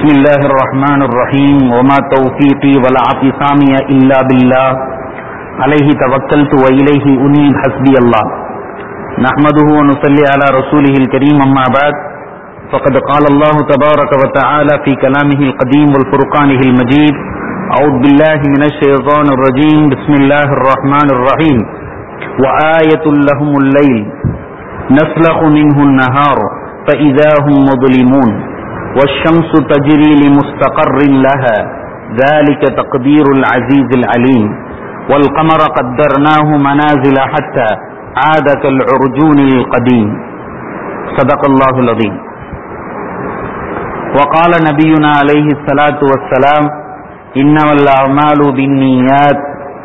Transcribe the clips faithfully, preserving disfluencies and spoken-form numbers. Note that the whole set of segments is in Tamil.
بسم الله الرحمن الرحيم وما توفيقي ولا اعتصامي إلا بالله عليه توكلت وإليه أنيب حسبي الله نحمده ونصلي على رسوله الكريم أما بعد فقد قال الله تبارك وتعالى في كلامه القديم والفرقانه المجيد أعوذ بالله من الشيطان الرجيم بسم الله الرحمن الرحيم وآية لهم الليل نسلخ منه النهار فإذا هم مظلمون والشمس تجري لمستقر لها ذلك تقدير العزيز العليم والقمر قدرناه منازل حتى عاد كالعرجون القديم صدق الله العظيم. وقال نبينا عليه الصلاة والسلام إنما الأعمال بالنيات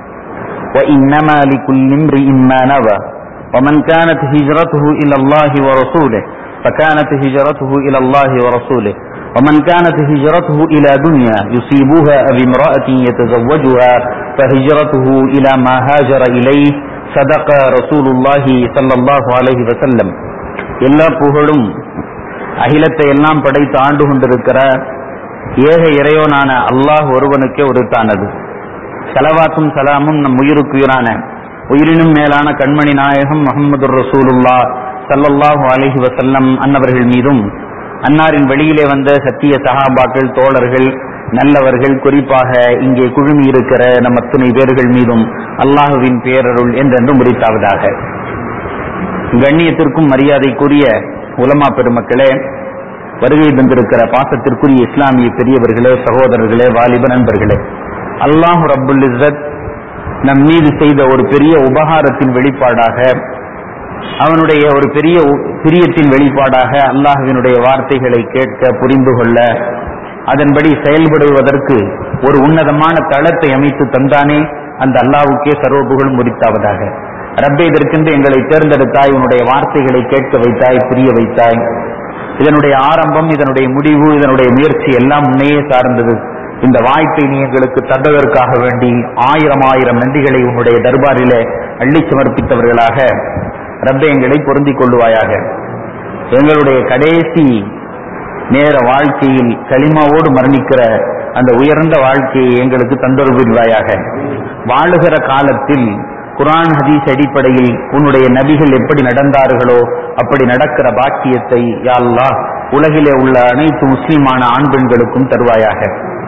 وإنما لكل امرئ ما نوى ومن كانت هجرته إلى الله ورسوله فكانت هجرته إلى الله ورسوله ومن كانت هجرته إلى دنيا يصيبها أو امرأة يتزوجها فهجرته إلى ما هاجر إليه صدق رسول الله صلى الله عليه وسلم. எல்லா புகழும் அகிலத்தை எல்லாம் படைத்து ஆண்டு கொண்டிருக்கிற ஏக இறைவனான அல்லாஹ் ஒருவனுக்கே உரித்தானது. ஸலவாத்தும் சலாமும் நம் உயிருக்குயிரான உயிரினும் மேலான கண்மணி நாயகம் முஹம்மதுர் ரசூலுல்லாஹ் ஸல்லல்லாஹு அலைஹி வஸல்லம் அன்னவர்கள் மீதும் அன்னாரின் வெளியிலே வந்த சத்திய சஹாபாக்கள், தோழர்கள், நல்லவர்கள், குறிப்பாக இங்கே குழுமி இருக்கிற நம் அத்தனை பேர்கள் மீதும் அல்லாஹுவின் பேரருள் என்றென்றும் உரித்தாவதாக. கண்ணியத்திற்கும் மரியாதைக்குரிய உலமா பெருமக்களே, வருகை தந்திருக்கிற பாசத்திற்குரிய இஸ்லாமிய பெரியவர்களே, சகோதரர்களே, வாலிப நண்பர்களே, அல்லாஹ் ரப்புல் இஸ்ஸத் நம் மீது செய்த ஒரு பெரிய உபகாரத்தின் வெளிப்பாடாக, அவனுடைய ஒரு பெரிய பிரியத்தின் வெளிப்பாடாக அல்லாஹ்வினுடைய வார்த்தைகளை கேட்க, புரிந்து கொள்ள, அதன்படி செயல்படுவதற்கு ஒரு உன்னதமான தளத்தை அமைத்து தந்தானே, அந்த அல்லாஹ்வுக்கே சர்வபுகழும் உரித்தாவதாக. ரப்பே, இதற்கென்று எங்களை தேர்ந்தெடுத்தாய், உன்னுடைய வார்த்தைகளை கேட்க வைத்தாய், புரிய வைத்தாய். இதனுடைய ஆரம்பம், இதனுடைய முடிவு, இதனுடைய முயற்சி எல்லாம் உன்னையே சார்ந்தது. இந்த வாய்ப்பை நீ எங்களுக்கு தந்ததற்காக வேண்டி ஆயிரம் ஆயிரம் நன்றிகளை உன்னுடைய தர்பாரிலே அள்ளி சமர்ப்பித்தவர்களாக ரப்பே எங்களை பொருந்திக் கொள்ளுவாயாக. எங்களுடைய கடைசி நேர வாழ்க்கையில் கலிமாவோடு மரணிக்கிற அந்த உயர்ந்த வாழ்க்கையை எங்களுக்கு தந்தருள்வாயாக. வாழுகிற காலத்தில் குர்ஆன் ஹதீஸ் அடிப்படையில் உன்னுடைய நபிகள் எப்படி நடந்தார்களோ அப்படி நடக்கிற பாக்கியத்தை யா அல்லாஹ் உலகிலே உள்ள அனைத்து முஸ்லிமான ஆண் பெண்களுக்கும் தருவாயாக.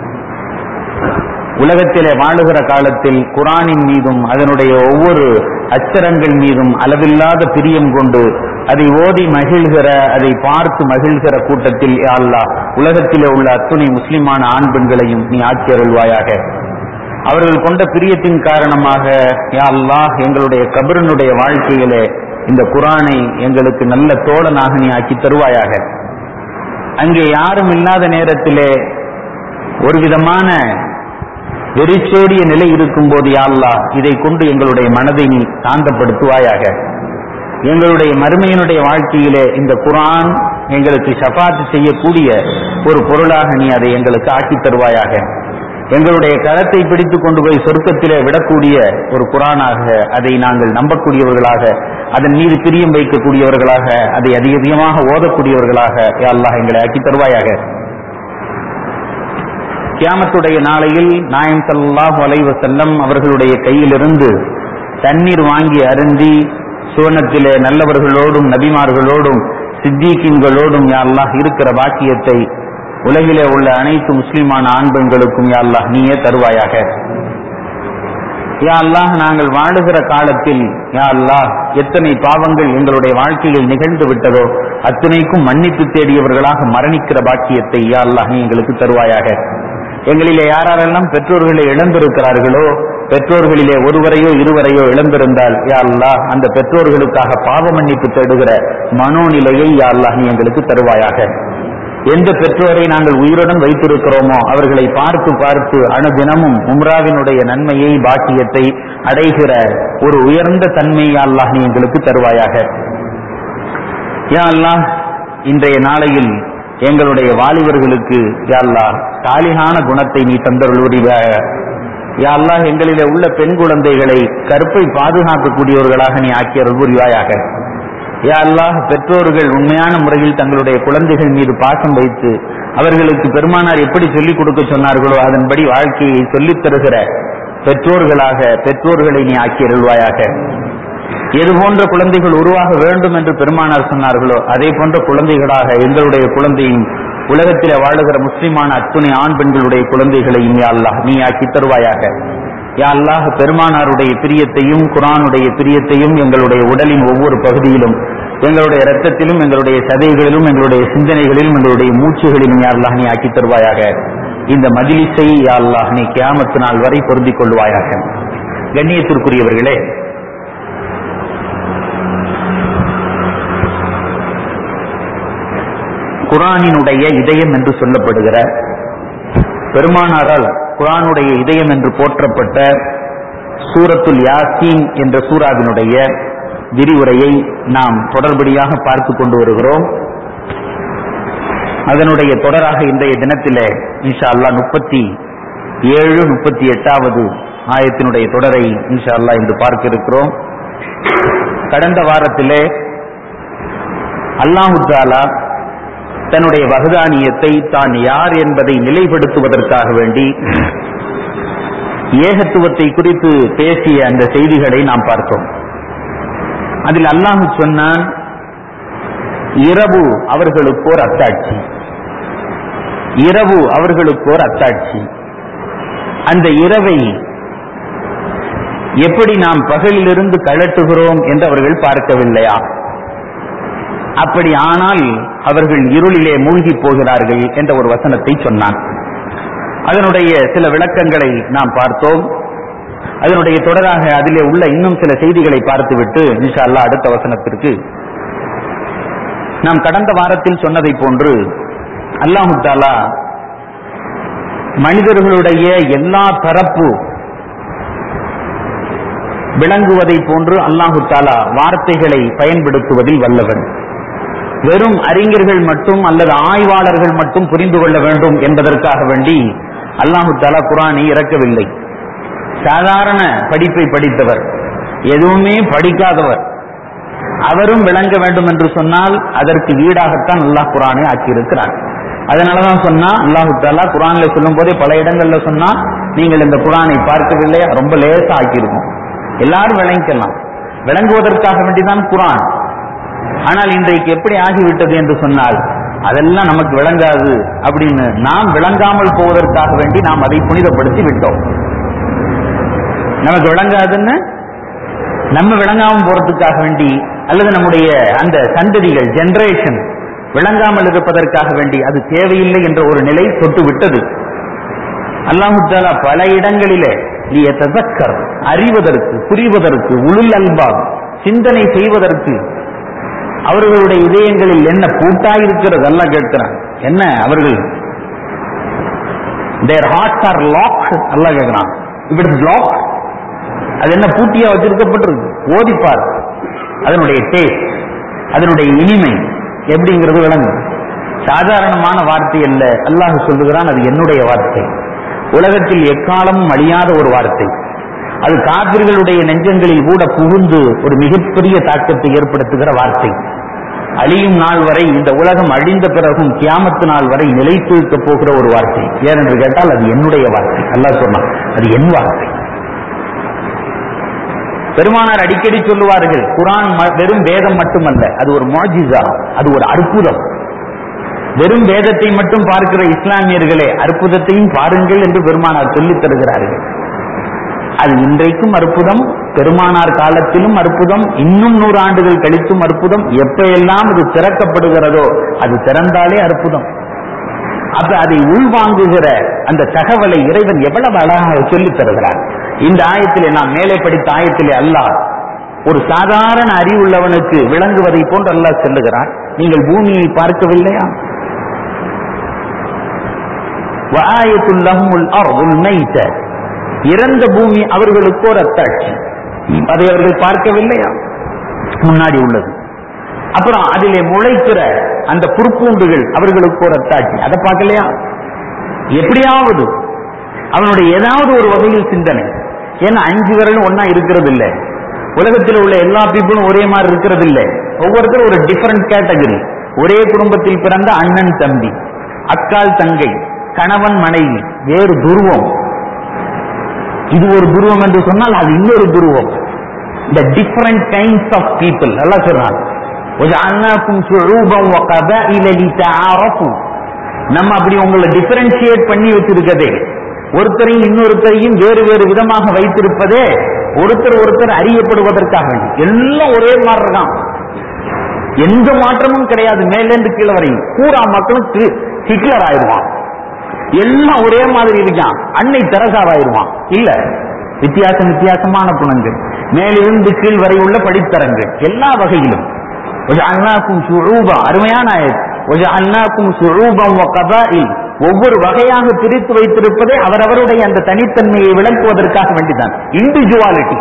உலகத்திலே வாழுகிற காலத்தில் குர்ஆனின் மீதும் அதனுடைய ஒவ்வொரு அச்சரங்கள் மீதும் அளவில்லாத பிரியம் கொண்டு அதை ஓதி மகிழ்கிற, அதை பார்த்து மகிழ்கிற கூட்டத்தில் யா அல்லாஹ் உலகத்திலே உள்ள அத்துணை முஸ்லிமான ஆண் பெண்களையும் நீ ஆட்சி அருள்வாயாக. அவர்கள் கொண்ட பிரியத்தின் காரணமாக யா அல்லாஹ் எங்களுடைய கபரினுடைய வாழ்க்கையிலே இந்த குர்ஆனை எங்களுக்கு நல்ல தோழனாக நீ ஆக்கி தருவாயாக. அங்கே யாரும் இல்லாத நேரத்திலே ஒரு விதமான வெறிச்சோடிய நிலை இருக்கும் போது யா அல்லாஹ் இதை கொண்டு எங்களுடைய மனதை நீ சாந்தப்படுத்துவாயாக. எங்களுடைய மறுமையினுடைய வாழ்க்கையிலே இந்த குர்ஆன் எங்களுக்கு ஷஃபாத் செய்யக்கூடிய ஒரு பொருளாக நீ அதை எங்களுக்கு ஆக்கி தருவாயாக. எங்களுடைய கரத்தை பிடித்து கொண்டு போய் சொர்க்கத்திலே விடக்கூடிய ஒரு குர்ஆனாக அதை நாங்கள் நம்பக்கூடியவர்களாக, அதன் மீது பிரியம் வைக்கக்கூடியவர்களாக, அதை அதிக அதிகமாக ஓதக்கூடியவர்களாக யா அல்லாஹ் எங்களை ஆக்கி தருவாயாக. கியாமத்துடைய நாளையில் நாயகம் ஸல்லல்லாஹு அலைஹி வஸல்லம் அவர்களுடைய கையிலிருந்து தண்ணீர் வாங்கி அருந்தி சுவனத்திலே நல்லவர்களோடும் நபிமார்களோடும் சித்தீக்கீன்களோடும் யா அல்லாஹ் இருக்கிற பாக்கியத்தை உலகிலே உள்ள அனைத்து முஸ்லிமான ஆண் பெண்களுக்கும் யா அல்லாஹ் நீயே தருவாயாக. யா அல்லாஹ் நாங்கள் வாழுகிற காலத்தில் யா அல்லாஹ் எத்தனை பாவங்கள் எங்களுடைய வாழ்க்கையில் நிகழ்ந்து விட்டதோ அத்தனைக்கும் மன்னிப்பு தேடியவர்களாக மரணிக்கிற பாக்கியத்தை யா அல்லாஹ் நீ எங்களுக்கு தருவாயாக. எங்களிலே யாரெல்லாம் பெற்றோர்களை இழந்திருக்கிறார்களோ, பெற்றோர்களிலே ஒருவரையோ இருவரையோ இழந்திருந்தால் யா அல்லாஹ் அந்த பெற்றோர்களுக்காக பாவ மன்னிப்பு தேடுகிற மனோநிலையை யா அல்லாஹ் நீ எங்களுக்கு தருவாயாக. எந்த பெற்றோரை நாங்கள் உயிருடன் வைத்திருக்கிறோமோ அவர்களை பார்த்து பார்த்து அனுதினமும் உம்ராவினுடைய நன்மையை, பாக்கியத்தை அடைகிற ஒரு உயர்ந்த தன்மை யா அல்லாஹ் நீ எங்களுக்கு தருவாயாக. யா அல்லாஹ் இன்றைய நாளையில் எங்களுடைய வாலிபர்களுக்கு யா அல்லாஹ் சாலிஹான குணத்தை நீ தந்தருள்வாயாக. யா அல்லாஹ் எங்களிலே உள்ள பெண் குழந்தைகளை கற்பை பாதுகாக்கக்கூடியவர்களாக நீ ஆக்கி அருள் புரிவாயாக. யா அல்லாஹ், பெற்றோர்கள் உண்மையான முறையில் தங்களுடைய குழந்தைகள் மீது பாசம் வைத்து அவர்களுக்கு பெருமானார் எப்படி சொல்லிக் கொடுக்க சொன்னார்களோ அதன்படி வாழ்க்கையை சொல்லித் தருகிற பெற்றோர்களாக பெற்றோர்களை நீ ஆக்கி அருள்வாயாக. எது போன்ற குழந்தைகள் உருவாக வேண்டும் என்று பெருமானார் சொன்னார்களோ அதே போன்ற குழந்தைகளாக எங்களுடைய குழந்தையும் உலகத்திலே வாழுகிற முஸ்லிமான அத்துணை ஆண் பெண்களுடைய குழந்தைகளையும் யா அல்லாஹ் நீ ஆக்கி தருவாயாக. யா அல்லாஹ் பெருமானாருடைய பிரியத்தையும் குர்ஆனுடைய பிரியத்தையும் எங்களுடைய உடலின் ஒவ்வொரு பகுதியிலும், எங்களுடைய இரத்தத்திலும், எங்களுடைய சதைகளிலும், எங்களுடைய சிந்தனைகளிலும், எங்களுடைய மூச்சுகளிலும் யா அல்லாஹ் நீ ஆக்கி தருவாயாக. இந்த மஜ்லிஸை யா அல்லாஹ் நீ கியாமத் நாள் வரை பொருந்திக் கொள்வாயாக. கண்ணியத்திற்குரியவர்களே, குர்ஆனினுடைய இதயம் என்று சொல்லப்படுகிற, பெருமானாரால் குர்ஆனுடைய இதயம் என்று போற்றப்பட்ட சூரத்துல் யாசீன் என்ற சூராவினுடைய விரிவுரையை நாம் தொடர்படியாக பார்த்து கொண்டு வருகிறோம். அதனுடைய தொடராக இன்றைய தினத்திலே இன்ஷா அல்லாஹ் முப்பத்தி ஏழு முப்பத்தி எட்டாவது ஆயத்தினுடைய தொடரை இன்ஷா அல்லாஹ் இன்று பார்க்க இருக்கிறோம். கடந்த வாரத்திலே அல்லாஹு தஆலா தன்னுடைய வஹ்தானியத்தை தான் யார் என்பதை நிலைப்படுத்துவதற்காக வேண்டி ஏகத்துவத்தை குறித்து பேசிய அந்த செய்திகளை நாம் பார்த்தோம். அதில் அல்லாஹ் சொன்னான், இரவு அவர்களுக்கோர் அத்தாட்சி, இரவு அவர்களுக்கோர் அத்தாட்சி. அந்த இரவை எப்படி நாம் பகலிலிருந்து கழட்டுகிறோம் என்று அவர்கள் பார்க்கவில்லையா? அப்படி ஆனால் அவர்கள் இருளிலே மூழ்கி போகிறார்கள் என்ற ஒரு வசனத்தை சொன்னான். அதனுடைய சில விளக்கங்களை நாம் பார்த்தோம். அதனுடைய தொடராக அதிலே உள்ள இன்னும் சில செய்திகளை பார்த்துவிட்டு இன்ஷா அல்லாஹ் அடுத்த வசனத்திற்கு நாம் கடந்த வாரத்தில் சொன்னதை போன்று அல்லாஹ் தஆலா மனிதர்களுடைய எல்லா தரப்பு விளங்குவதை போன்று அல்லாஹ் தஆலா வார்த்தைகளை பயன்படுத்துவதில் வல்லவன். வெறும் அறிஞர்கள் மட்டும் அல்லது ஆய்வாளர்கள் மட்டும் புரிந்து கொள்ள வேண்டும் என்பதற்காக வேண்டி அல்லாஹ் தஆலா குர்ஆனை இறக்கவில்லை. சாதாரண படிப்பை படித்தவர், எதுவுமே படிக்காதவர், அவரும் விளங்க வேண்டும் என்று சொன்னால் அதற்கு ஈடாகத்தான் அல்லாஹ் குர்ஆனை ஆக்கியிருக்கிறார். அதனாலதான் சொன்னா அல்லாஹ் தஆலா குர்ஆன்ல சொல்லும் போதே பல இடங்கள்ல சொன்னா, நீங்கள் இந்த குர்ஆனை பார்க்கவில்லையா, ரொம்ப லேசா ஆக்கியிருக்கும், எல்லாரும் விளங்கிக்கலாம், விளங்குவதற்காக வேண்டிதான் குர்ஆன். ஆனால் இன்றைக்கு எப்படி ஆகிவிட்டது என்று சொன்னால் அதெல்லாம் நமக்கு விளங்காது அப்படின்னு நாம் விளங்காமல் போவதற்காக வேண்டி நாம் அதை புனிதப்படுத்தி விட்டோம். நமக்கு விளங்காதுன்னு நம்ம விளங்காமல் போறதுக்காக வேண்டி அல்லது நம்முடைய அந்த சந்ததிகள் ஜெனரேஷன் விளங்காமல் இருப்பதற்காக வேண்டி அது தேவையில்லை என்ற ஒரு நிலை தொட்டு விட்டது. அல்லாஹ் தஆலா பல இடங்களிலே லியதஸக்கர், அறிவதற்கு, புரிவதற்கு, உலுல் அல்பாப், சிந்தனை செய்வதற்கு, அவர்களுடைய இதயங்களில் என்ன பூட்டாயிருக்கிறது அல்லாஹ் கேட்கிறான். என்ன அவர்கள் their hearts are locked அல்லாஹ் கேட்கிறான். if it is locked, அது என்ன பூட்டியா வச்சிருக்கப்பட்டிருக்கு, ஓதிப்பார், அதனுடைய டேஸ்ட், அதனுடைய இனிமை எப்படிங்கிறது விளங்கும். சாதாரணமான வார்த்தை அல்ல, அல்லாஹ் சொல்லுகிறான் அது என்னுடைய வார்த்தை, உலகத்தில் எக்காலமும் அழியாத ஒரு வார்த்தை. அது காபிர்களுடைய நெஞ்சங்களில் கூட புகுந்து ஒரு மிகப்பெரிய தாக்கத்தை ஏற்படுத்துகிற வார்த்தை. அழியும் நாள் வரை, இந்த உலகம் அழிந்த பிறகும் கியாமத்து நாள் வரை நிலைத்து இருக்க போகிற ஒரு வார்த்தை. ஏனென்று கேட்டால் அது என்னுடைய வார்த்தை. அல்லாஹ் சொன்னான் அது என் வார்த்தை. பெருமானார் அடிக்கடி சொல்லுவார்கள், குர்ஆன் வெறும் வேதம் மட்டுமல்ல, அது ஒரு முஅஜிஸா, அது ஒரு அற்புதம். வெறும் வேதத்தை மட்டும் பார்க்கிற இஸ்லாமியர்களே அற்புதத்தையும் பாருங்கள் என்று பெருமானார் சொல்லித் தருகிறார்கள். அது இன்றைக்கும் அற்புதம், பெருமானார் காலத்திலும் அற்புதம், இன்னும் நூறு ஆண்டுகள் கழித்தும் அற்புதம். எப்பெல்லாம் அது திறக்கப்படுகிறதோ அது திறந்தாலே அற்புதம். அப்ப அதை உள்வாங்குகிற அந்த தகவலை இறைவன் எவ்வளவு அழகாக சொல்லித் தருகிறார். இந்த ஆயத்திலே, நாம் மேலே படித்த ஆயத்திலே அல்லாஹ் ஒரு சாதாரண அறிவுள்ளவனுக்கு விளங்குவதை போன்று அல்லாஹ் சொல்லுகிறார். நீங்கள் பூமியை பார்க்கவில்லையா? வஆயத்துல் லஹுமுல் அர்துல் மைத, இறந்த பூமி அவர்களுக்கு ஒரு அத்தாட்சி, அதை அவர்கள் பார்க்கவில்லையா? முன்னாடி உள்ளது. அப்புறம் அதிலே முளைக்கிற அந்த புற்பூண்டுகள் அவர்களுக்கு ஒரு அத்தாட்சி, அதை பார்க்கலையா? எப்படியாவது அவனுடைய ஏதாவது ஒரு வகையில் சிந்தனை. ஏன்னா அஞ்சு விரலும் ஒன்னா இருக்கிறது இல்லை, உலகத்தில் உள்ள எல்லா பீப்புளும் ஒரே மாதிரி இருக்கிறது இல்லை, ஒவ்வொருத்தரும் ஒரு டிஃபரண்ட் கேட்டகரி. ஒரே குடும்பத்தில் பிறந்த அண்ணன் தம்பி, அக்கால் தங்கை, கணவன் மனைவி, வேறு துருவம். இது ஒரு துருவம் என்று சொன்னால் அது இன்னொரு துருவம். The different kinds of people. அல்லாஹ் சொல்றான், وَجَعَلْنَاكُمْ شُعُوبًا وَقَبَائِلَ لِتَعَارَفُوا. நம்ம அப்படி உங்களை டிஃபரன்ஷியேட் பண்ணி வச்சிருக்கதே, ஒருத்தரையும் இன்னொருத்தரையும் வேறு வேறு விதமாக வைத்திருப்பதே ஒருத்தர் ஒருத்தர் அறியப்படுவதற்காக வேண்டி. எல்லாம் ஒரே மாதிரி இருக்கான், எந்த மாற்றமும் கிடையாது. மேலேந்து கீழே வரையும் பூரா மக்களும் ஹிட்லர் ஆயிடுவான். எல்லாம் ஒரே மாதிரி இருக்கான், அன்னை தெரசாவாயிருவான். இல்ல, வித்தியாசம் வித்தியாசமான குணங்கள், மேலிருந்து கீழ் வரை உள்ள படித்தரங்கள் எல்லா வகையிலும். அருமையான ஒவ்வொரு வகையாக பிரித்து வைத்திருப்பதே அவரவருடைய அந்த தனித்தன்மையை விளக்குவதற்காக வேண்டிதான். இண்டிவிஜுவாலிட்டி.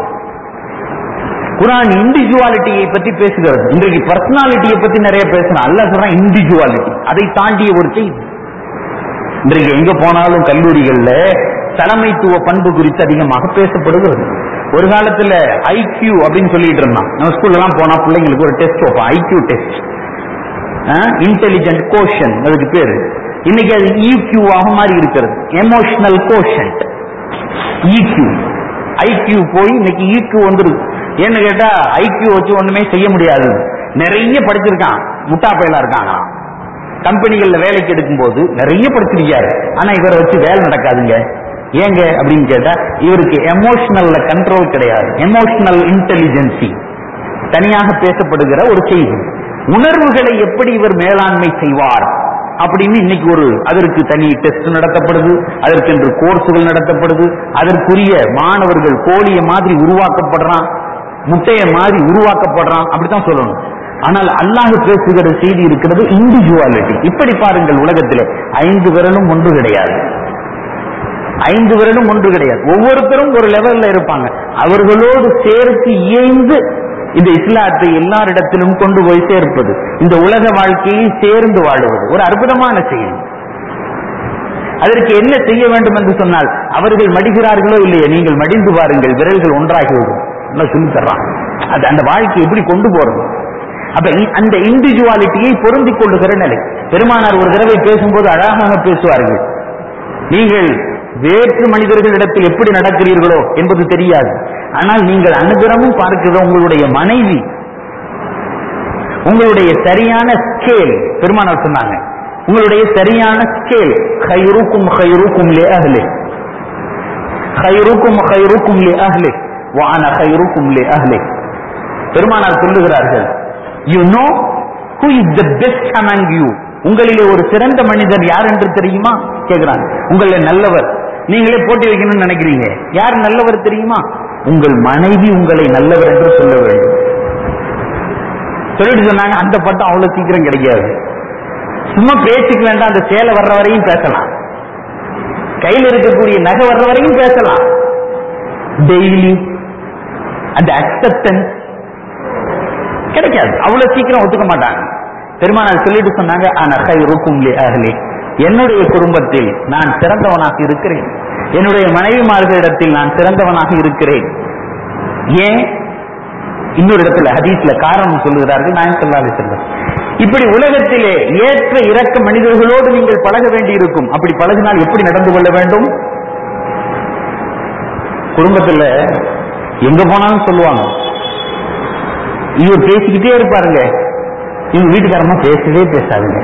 குர்ஆன் இண்டிவிஜுவாலிட்டியை பற்றி பேசுகிறது. இன்றைக்கு பர்சனாலிட்டியை பற்றி நிறைய பேசுறோம். அல்லாஹ் சொல்றான் இண்டிவிஜுவாலிட்டி, அதை தாண்டிய ஒரு செய்தி. இன்றைக்கு எங்க போனாலும் கல்லூரிகள்ல தலைமைத்துவ பண்பு குறித்து அதிகமாக பேசப்படுகிறது. ஒரு காலத்துல ஐக்யூ அப்படின்னு சொல்லிட்டு இருந்தான். நம்ம ஸ்கூல்ல எல்லாம் போனா பிள்ளைங்களுக்கு ஒரு டெஸ்ட் வைப்போம், ஐக்யூ டெஸ்ட், இன்டெலிஜென்ட் கோஷன் அதுக்கு பேரு. இன்னைக்கு அது ஈக்யூவாக மாறி இருக்கிறது, எமோஷனல் கோஷன்ட். ஈக்யூ ஐக்யூ போய் இன்னைக்கு ஈக்யூ வந்துருக்கு. ஏன்னு கேட்டா ஐக்யூ வச்சு ஒண்ணுமே செய்ய முடியாது. நிறைய படிச்சிருக்கான், முட்டா பையலா இருக்காங்க. கம்பெனிகள்ல வேலைக்கு எடுக்கும் போது நிறைய படிச்சிருக்காரு, ஆனா இவரை வச்சு வேலை நடக்காதுங்க. ஏங்க அப்படின்னு கேட்டா இவருக்கு எமோஷனல்ல கண்ட்ரோல் கிடையாது. எமோஷனல் இன்டெலிஜென்சி தனியாக பேசப்படுகிற ஒரு செய்தி. உணர்வுகளை எப்படி இவர் மேலாண்மை செய்வார் அப்படின்னு இன்னைக்கு ஒரு அதற்கு தனி டெஸ்ட் நடத்தப்படுது, அதற்கென்று கோர்ஸுகள் நடத்தப்படுது. அதற்குரிய மாணவர்கள் கோழிய மாதிரி உருவாக்கப்படுறான், முட்டைய மாதிரி உருவாக்கப்படுறான், அப்படித்தான் சொல்லணும். ஆனால் அல்லாஹ் பேசுகிற செய்தி இருக்கிறது இண்டிவிஜுவாலிட்டி. இப்படி பாருங்கள், உலகத்திலே ஐந்து விரலும் ஒன்று கிடையாது, ஐந்து விரலும் ஒன்று கிடையாது. ஒவ்வொருத்தரும் ஒரு லெவல்ல இருப்பாங்க. அவர்களோடு சேர்த்து இயைந்து இந்த இஸ்லாத்தை எல்லாரிடத்திலும் கொண்டு போய் சேர்ப்பது, இந்த உலக வாழ்க்கையை சேர்ந்து வாழுவது ஒரு அற்புதமான செய்தி. அதற்கு என்ன செய்ய வேண்டும் என்று சொன்னால், அவர்கள் மடிகிறார்களோ இல்லையே, நீங்கள் மடிந்து பாருங்கள், விரல்கள் ஒன்றாகிவிடும். சொல்லி தர்றான் அது அந்த வாழ்க்கை எப்படி கொண்டு போறது. அப்ப அந்த இண்டிவிஜுவாலிட்டியை பொருந்திக் கொள்ளுகிற நிலை. பெருமானார் ஒரு தடவை பேசும்போது அழகாக பேசுவார்கள், நீங்கள் வேற்று மனிதர்களிடத்தில் எப்படி நடக்கிறீர்களோ என்பது தெரியாது, ஆனால் நீங்கள் அனுகிரமும் பார்க்கிற உங்களுடைய மனைவி, உங்களுடைய சரியான ஸ்கேல். பெருமானார் சொன்னாங்க, உங்களுடைய சரியான ஸ்கேல். خيركم خيركم لأهله خيركم خيركم لأهله وأنا خيركم لأهله. பெருமானார் சொல்லுகிறார்கள், you know who is the best among you. உங்களிலே ஒரு சிறந்த மனிதர் யார் என்று தெரியுமா கேட்கிறாங்க. உங்களே நல்லவர், நீங்களே போட்டி வைக்கணும்னு நினைக்கிறீங்க, யார் நல்லவர் தெரியுமா? உங்கள் மனைவி உங்களை நல்லவர் என்று சொல்ல வேண்டும். சொல்லிட்டு சொன்னாங்க, அந்த பட்டம் அவ்வளவு சீக்கிரம் கிடைக்காது. சும்மா பேச்சுக்கு வேண்டாம், அந்த சேலை வர்ற வரையும் பேசலாம், கையில் இருக்கக்கூடிய நகை வர்ற வரையும் பேசலாம். டெய்லி அந்த அக்செப்டன்ஸ் கிடைக்காது, அவ்வளவு சீக்கிரம் ஒத்துக்க மாட்டாங்க. பெருமானார் சொல்லிட்டு சொன்னாங்க, ஆனா خيركم لأهله, என்னுடைய குடும்பத்தில் நான் சிறந்தவனாக இருக்கிறேன், என்னுடைய மனைவிமார்களிடத்தில் நான் சிறந்தவனாக இருக்கிறேன். ஏன்? இன்னொரு இடத்துல ஹதீஸ்ல காரணம் சொல்லுகிறார்கள் நாயகம் ஸல்லல்லாஹு அலைஹி வஸல்லம். இப்படி உலகத்திலே ஏற்ற இறக்க மனிதர்களோடு நீங்கள் பழக வேண்டி இருக்கும். அப்படி பழகினால் எப்படி நடந்து கொள்ள வேண்டும்? குடும்பத்துல எங்க போனாலும் சொல்லுவாங்க, இவர் பேசிக்கிட்டே இருப்பாருங்க, இவங்க வீட்டுக்காரமா பேசவே பேசாதுங்க.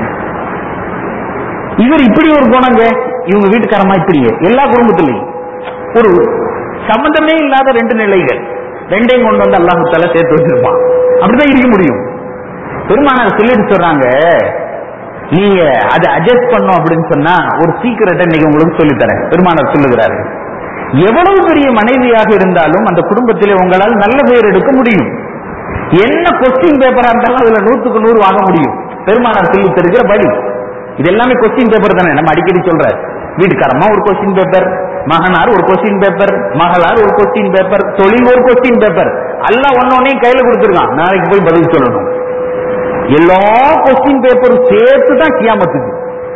இவர் இப்படி ஒரு குணங்க, இவங்க வீட்டுக்காரமா இப்படி. எல்லா குடும்பத்திலையும் ஒரு சம்பந்தமே இல்லாத ரெண்டு நிலைகள், ரெண்டையும் கொண்டு வந்து அல்லாஹ் தஆலா சேர்த்து வச்சிருப்பான். அப்படிதான் இருக்க முடியும். பெருமானார் சொல்லிட்டு சொல்றாங்க, நீங்க அதை அட்ஜஸ்ட் பண்ணும் அப்படின்னு சொன்னா ஒரு சீக்கிரட்டை இன்னைக்கு உங்களுக்கு சொல்லித்தரேன். பெருமானார் சொல்லுகிறாரு, எவ்வளவு பெரிய மனைவியாக இருந்தாலும் அந்த குடும்பத்திலே உங்களால் நல்ல பெயர் எடுக்க முடியும். என்ன கொஸ்டின் பேப்பரா இருந்தாலும் அதுல நூற்றுக்கு நூறு வாங்க முடியும். பெருமானார் சொல்லி தருகிற வழி இது எல்லாமே கொஸ்டின் பேப்பர் தானே. நம்ம அடிக்கடி சொல்ற, வீட்டுக்காரமா ஒரு கொஸ்டின் பேப்பர், மகனார் ஒரு கொஸ்டின் பேப்பர், மகளார் ஒரு கொஸ்டின் பேப்பர், தொழில் ஒரு கொஸ்டின் பேப்பர். எல்லாம் ஒன்னொன்னையும் கையில கொடுத்துருக்கான், நாளைக்கு போய் பதில் சொல்லணும். எல்லா கொஸ்டின் பேப்பரும் சேர்த்து தான் கியாமத்துக்கு.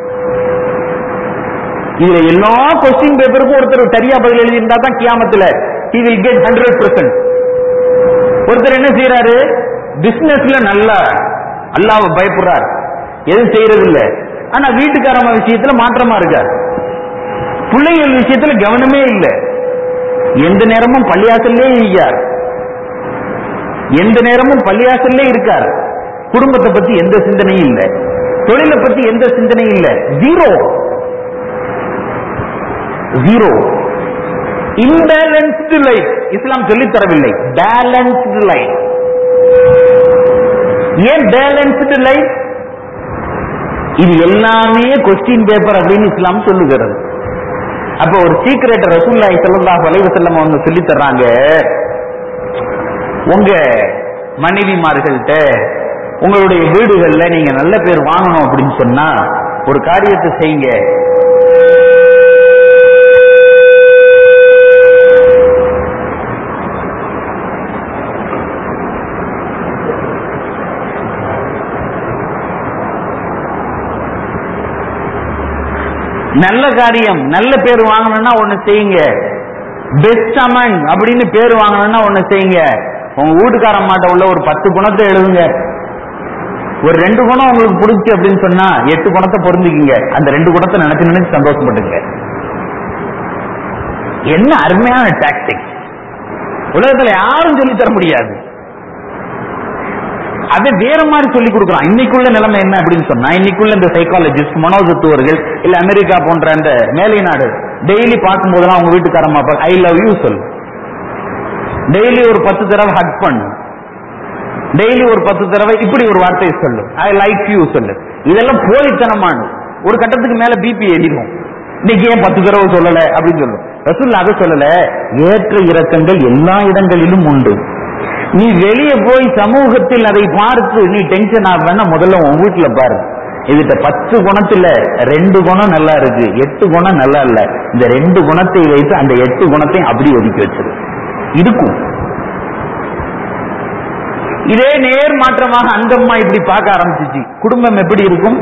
இதுல எல்லா கொஸ்டின் பேப்பருக்கும் ஒருத்தர் சரியா பதில் எழுதி இருந்தா தான் கியாமத்துல he will get hundred percent. ஒருத்தர் என்ன செய்யறாரு, பிசினஸ்ல நல்லா அல்லாஹ்வை பயப்படுறார், எதுவும் செய்யறது இல்ல, ஆனா வீட்டுக்காரமா விஷயத்துல மாற்றமா இருக்கார். பிள்ளைகள் விஷயத்துல கவனமே இல்லை. எந்த நேரமும் பள்ளியாசல்லே இருக்கார், எந்த நேரமும் பள்ளியாசல்லே இருக்கார். குடும்பத்தை பத்தி எந்த சிந்தனையும் இல்லை, தொழிலை பத்தி எந்த சிந்தனையும் இல்லை. Zero zero. Imbalanced life Islam சொல்லித் தரவில்லை, பேலன்ஸ்டு லைஃப். ஏன் பேலன்ஸ்டு லைஃப்? இது எல்லாமே கொஸ்டின் பேப்பர் அப்படின்னு இஸ்லாம் சொல்லுகிறது. அப்ப ஒரு சீக்ரெட் ரசூலுல்லாஹி ஸல்லல்லாஹு அலைஹி வஸல்லம் அவங்க சொல்லி தர்றாங்க, உங்க மனைவிமார்கள்ட்ட உங்களுடைய வீடுகள்ல நீங்க நல்ல பேர் வாங்கணும் அப்படின்னு சொன்னா ஒரு காரியத்தை செய்யுங்க. நல்ல காரியம், நல்ல பேர் வாங்கணும்னா ஒண்ணு செய்யுங்க. பெஸ்ட் அமன் அப்படின்னு பேர் வாங்கணும்னா ஒண்ணு செய்யுங்க. உங்க வீட்டுக்காரம்மாட்ட உள்ள ஒரு பத்து குணத்தை எழுதுங்க. ஒரு ரெண்டு குணம் உங்களுக்கு பிடிச்சி அப்படின்னு சொன்னா எட்டு குணத்தை பொருந்திக்கிங்க. அந்த ரெண்டு குணத்தை நினைச்சு நினைச்சு சந்தோஷப்பட்டுங்க. என்ன அருமையான டாக்டிக்! உலகத்துல யாரும் சொல்லி தர முடியாது. அதை வேற மாதிரி சொல்லி கொடுக்குறான். இன்னைக்குள்ள நிலைமை என்ன அப்படின்னு சொன்னா, இன்னைக்குள்ள இந்த சைக்காலஜிஸ்ட் மனோதத்துவர்கள் இல்ல அமெரிக்கா போன்ற அந்த மேலை நாடு டெய்லி பார்க்கும் போதெல்லாம் அவங்க வீட்டுக்காரமா ஐ லவ் யூ சொல்லு, டெய்லி ஒரு பத்து தடவை ஹக் பண்ணு, டெய்லி ஒரு பத்து தடவை இப்படி ஒரு வார்த்தையை சொல்லு, ஐ லைக் யூ சொல்லு. இதெல்லாம் போலித்தனமான. ஒரு கட்டத்துக்கு மேல பிபி ஏறிடும். இன்னைக்கு ஏன் பத்து தடவை சொல்லல அப்படின்னு சொல்லும். ரசூலுல்லாஹ் அதை சொல்லல, ஏற்ற இறக்கங்கள் எல்லா இடங்களிலும் உண்டு. நீ வெளியே போய் சமூகத்தில் அதை பார்த்து நீ டென்ஷன் ஆகணும்னா முதல்ல உன் வீட்டுல பாரு. இதுட்ட பத்து குணத்துல ரெண்டு குணம் நல்லா இருக்கு, எட்டு குணம் நல்லா இல்ல. இந்த ரெண்டு குணத்தை வைத்து அந்த எட்டு குணத்தையும் அப்படி ஒதுக்கி வச்சிரு இருக்கும். இதே நேர் மாற்றமாக அந்த அம்மா இப்படி பார்க்க ஆரம்பிச்சிச்சு, குடும்பம் எப்படி இருக்கும்?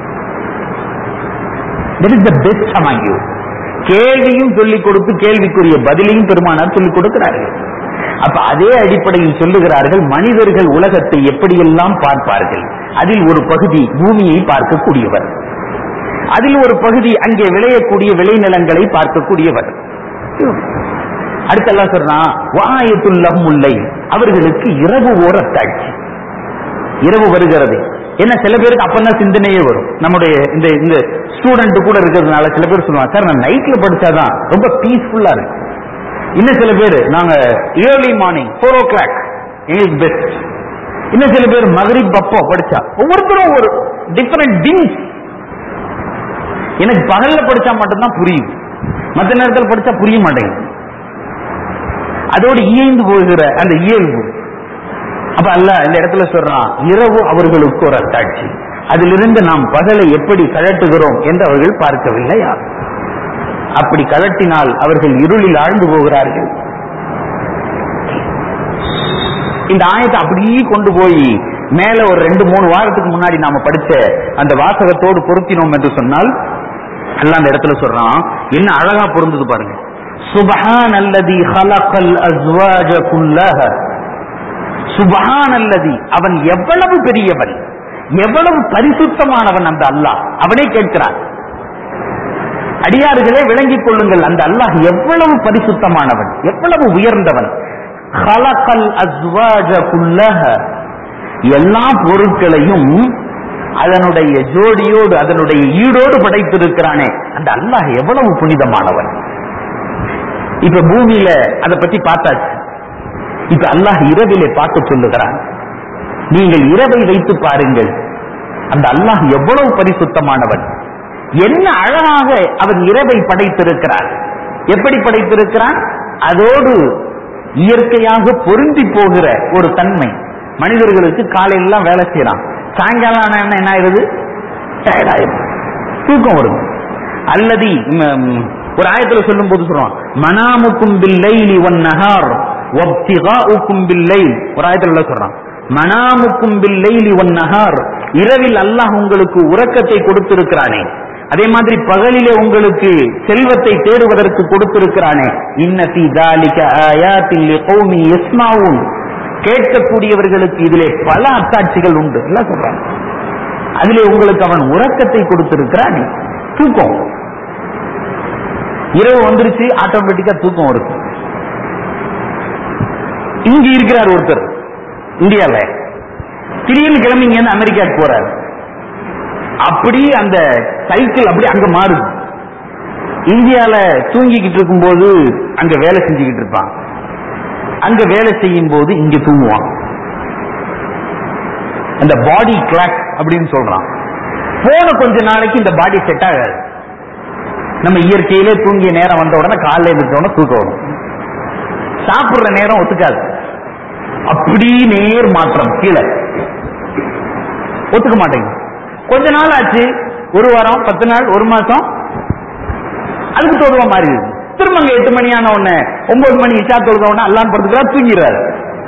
That is the best among you. கேள்வியும் சொல்லிக் கொடுத்து கேள்விக்குரிய பதிலையும் பெருமானார் சொல்லிக் கொடுக்கிறார்கள். அப்ப அதே அடிப்படையில் சொல்லுகிறார்கள், மனிதர்கள் உலகத்தை எப்படியெல்லாம் பார்ப்பார்கள். அதில் ஒரு பகுதி பூமியை பார்க்கக்கூடியவர், அதில் ஒரு பகுதி அங்கே விளையக்கூடிய விளைநிலங்களை பார்க்கக்கூடியவர். அடுத்தெல்லாம் சொல்றான், வாயத்துள்ளம் முல்லை, அவர்களுக்கு இரவு ஓர காட்சி. இரவு வருகிறது என்ன, சில பேருக்கு அப்பதான் சிந்தனையே வரும். நம்முடைய இந்த இந்த ஸ்டூடெண்ட் கூட இருக்கிறதுனால சில பேர் சொல்லுவாங்க, சார் நான் நைட்ல படிச்சாதான் ரொம்ப பீஸ்ஃபுல்லா இருக்கு. இன்னும் சில பேர் நாங்க early morning four o'clock எங்களுக்கு பெஸ்ட். இன்னும் சில பேர் மகரிப் அப்போ படிச்சா. ஒவ்வொருத்தரும் ஒரு டிஃபரெண்ட் திங்ஸ். எனக்கு பகல்ல படிச்சா மட்டும்தான் புரியும், மற்ற நேரத்தில் படிச்சா புரிய மாட்டேங்குது. அதோடு இயைந்து போகிற அந்த இயல்பு. அப்ப அல்லாஹ் இந்த இடத்துல சொல்றான், இரவு அவர்களுக்கு ஒரு அத்தாட்சி, அதிலிருந்து நாம் பகலை எப்படி கழட்டுகிறோம் என்று அவர்கள் பார்க்கவில்லையா? அப்படி கழட்டினால் அவர்கள் இருளில் ஆழ்ந்து போகிறார்கள். இந்த ஆயத்தை அப்படியே கொண்டு போய் மேல ஒரு ரெண்டு மூணு வாரத்துக்கு முன்னாடி நாம படிச்ச அந்த வாசகத்தோடு பொருத்தினோம் என்று சொன்னால் அல்லாஹ் அந்த இடத்துல சொல்றான், என்ன அழகா பொருந்தது பாருங்க. சுப்ஹானல்லதி ஹலகல் அஸ்வாஜ குல்லஹ, சுப்ஹானல்லதி, அவன் எவ்வளவு பெரியவன், எவ்வளவு பரிசுத்தமானவன் அந்த அல்லாஹ். அவனே கேட்கிறான், அடியார்களே விளங்கிக் கொள்ளுங்கள், அந்த அல்லாஹ் எவ்வளவு பரிசுத்தமானவன், எவ்வளவு உயர்ந்தவன். ஹலகல் அஸ்வாஜ குல்லஹ, எல்லா பொருட்களையும் அதனுடைய ஜோடியோடு அதனுடைய ஈடோடு படைத்திருக்கிறானே அந்த அல்லாஹ் எவ்வளவு புனிதமானவன். இப்ப பூமியில அதை பத்தி பார்த்தாச்சு. இப்ப அல்லாஹ் இரவிலே பார்க்க சொல்லுகிறான். நீங்கள் இரவை வைத்து பாருங்கள், அந்த அல்லாஹ் எவ்வளவு பரிசுத்தமானவன், என்ன அழகாக அவன் இரவை படைத்திருக்கிறான். எப்படி படைத்திருக்கிறான்? அதோடு இயற்கையாக பொருந்தி போகிற ஒரு தன்மை. மனிதர்களுக்கு காலையிலாம் வேலை செய்யறான், சாயங்காலம் ஆனா என்ன ஆயிருது, தூக்கம் வரும். அல்லது ஒரு ஆயத்துல சொல்லும் போது சொல்றான், மனாமுக்கும் பில்லைலி வன் நஹார் வப்திகாஉக்கும் பில்லைல். ஒரு ஆயத்துல சொல்றான், மனாமுக்கும் பில்லைலி வன் நஹார், இரவில் அல்லாஹ் உங்களுக்கு உறக்கத்தை கொடுத்திருக்கிறானே, அதே மாதிரி பகலிலே உங்களுக்கு செல்வத்தை தேடுவதற்கு கொடுத்திருக்கிறானே. இன்ன ஃபீ ஸாலிக ஆயாத்தின் லிகௌமி யஸ்மஊன், கேட்கக்கூடியவர்களுக்கு இதிலே பல அத்தாட்சிகள் உண்டு எல்லாம் சொல்றாங்க. அதிலே உங்களுக்கு அவன் உறக்கத்தை கொடுத்திருக்கிறான். தூக்கம் இரவு வந்துருச்சு, ஆட்டோமேட்டிக்கா தூக்கம் வருது. இங்க இருக்கிறார் ஒருத்தர் இந்தியால, திடீர்னு கிளம்பிங்க அமெரிக்காவுக்கு போறாரு. அப்படி அந்த சைக்கிள் அப்படி அங்க மாறுது. இந்தியால தூங்கிக்கிட்டு இருக்கும் போது அங்க வேலை செஞ்சுக்கிட்டு இருப்பான், அங்க வேலை செய்யும் போது இங்க தூங்குவான். அந்த பாடி கிளாக் அப்படின்னு சொல்றான். போன கொஞ்ச நாளைக்கு இந்த பாடி செட் ஆகாது. நம்ம இயற்கையிலே தூங்கிய நேரம் வந்த உடனே காலையில இருந்த உடனே தூக்க வரும், சாப்பிடுற நேரம் ஒத்துக்காது. அப்படி நேர் மாற்றம் கீழே ஒத்துக்க மாட்டேங்குது. கொஞ்ச நாள் ஆச்சு, ஒரு வாரம், பத்து நாள், ஒரு மாசம், அதுக்கு தொழுவ மாறி திரும்ப அங்க எட்டு மணி ஆன உடனே ஒன்பது மணி இஷா தொழுத உடனே அல்லாஹ் படுத்துக்கிறா, தூங்கிறாரு.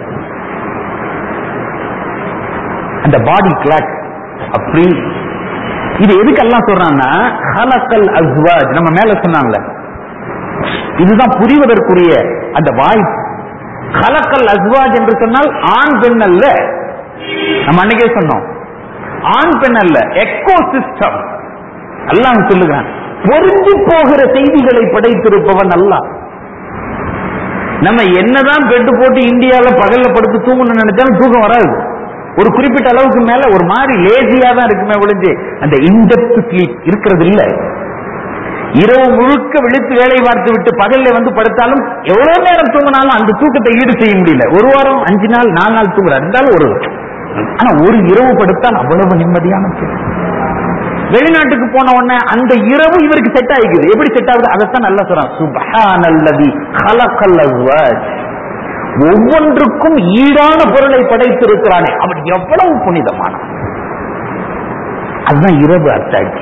அந்த பாடி கிளாக் அப்படி. இது எதுக்கு எல்லாம் சொல்றான்னா, ஹலக்கல் அஸ்வாஜ் நம்ம மேல சொன்னாங்கல்ல, இதுதான் புரிவதற்குரிய அந்த வாய்ப்பு. ஹலக்கல் அஸ்வாஜ் என்று சொன்னால் ஆண் பெண் அல்ல. நம்ம அன்னைக்கே சொன்னோம், ஆண் பெண் அல்ல, எக்கோ சிஸ்டம். அல்லாஹ் சொல்லுகிறான், பொருந்தி போகிற செய்திகளை படைத்திருப்பவன் அல்லாஹ். நம்ம என்னதான் பெட்டு போட்டு இந்தியால பகல்ல படுத்து தூங்கணும்னு நினைச்சாலும் தூக்கம் வராது. ஒரு குறிப்பிட்ட அளவுக்கு மேல ஒரு மாதிரி லேசியா தான் இருக்குமே ஒழிஞ்சு அந்த இன்டெப்த் ஸ்லீப் இருக்கிறது இல்ல. இரவு முழுக்க விழித்து வேலை பார்த்து விட்டு பகல்ல வந்து படுத்தாலும் எவ்வளவு நேரம் தூங்கினாலும் அந்த தூக்கத்தை ஈடு செய்ய முடியல. ஒரு வாரம், அஞ்சு நாள், நாலு நாள் தூங்குறாரு, இருந்தாலும் ஒரு ஆனா ஒரு இரவு படுத்தால் அவ்வளவு நிம்மதியான தூக்கம். வெளிநாட்டுக்கு போன உடனே அந்த இரவு இவருக்கு செட் ஆகிக்குது. எப்படி செட் ஆகுது? அதைத்தான் நல்லா சொல்றான், சுப்ஹானல்லதி ஹலக்கல் அஸ்வாஜ். ஒவ்வொன்றுக்கும் ஈடான பொருளை படைத்திருக்கிறானே, அவன் எவ்வளவு புனிதமான. அதுதான் இரவு அத்தாட்சி.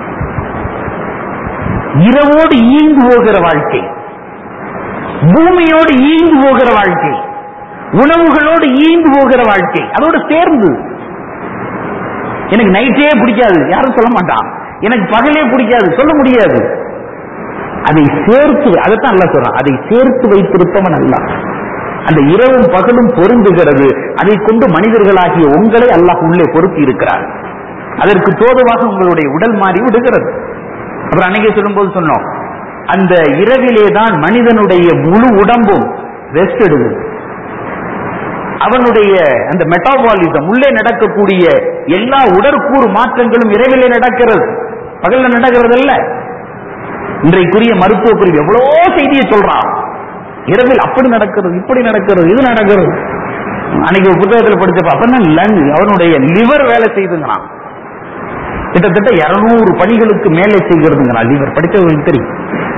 இரவோடு ஈந்து போகிற வாழ்க்கை, பூமியோடு ஈந்து போகிற வாழ்க்கை, உணவுகளோடு ஈந்து போகிற வாழ்க்கை, அதோடு சேர்ந்து. எனக்கு நைட்டே பிடிக்காது யாரும் சொல்ல மாட்டான், எனக்கு பகலே பிடிக்காது சொல்ல முடியாது. அதை சேர்த்து, அதைத்தான் நல்லா சொல்றான், அதை சேர்த்து வைத்திருப்பவன் அல்ல. அந்த இரவும் பகலும் பொருந்துகிறது. அதை கொண்டு மனிதர்களாகிய உங்களை அல்லாஹ் உள்ளே பொருத்தி இருக்கிறார். அதற்கு தோதுவாக உங்களுடைய உடல் மாறி விடுகிறது. அப்புறம் அன்னைக்கே சொல்லும் போது சொன்னோம், அந்த இரவிலே தான் மனிதனுடைய முழு உடம்பும் ரெஸ்ட் எடுக்குது. அவனுடைய அந்த மெட்டாபாலிசம், உள்ளே நடக்கக்கூடிய எல்லா உடற்கூறு மாற்றங்களும் இரவிலே நடக்கிறது, பகல்ல நடக்கிறது அல்ல. இன்றைக்குரிய மருத்துவ பிரிவு எவ்வளவோ செய்தியை சொல்றான், இரவில் அப்படி நடக்கிறது, இப்படி நடக்கிறது, இது நடக்கிறது. அன்னைக்கு ஒரு புத்தகத்தில் படிச்சப்ப அப்பதான் லங், அவனுடைய லிவர் வேலை செய்துங்கிறான். கிட்டத்தட்ட இருநூறு பணிகளுக்கு மேலே செய்கிறதுங்கிறான் லிவர். படித்தவங்களுக்கு தெரியும்.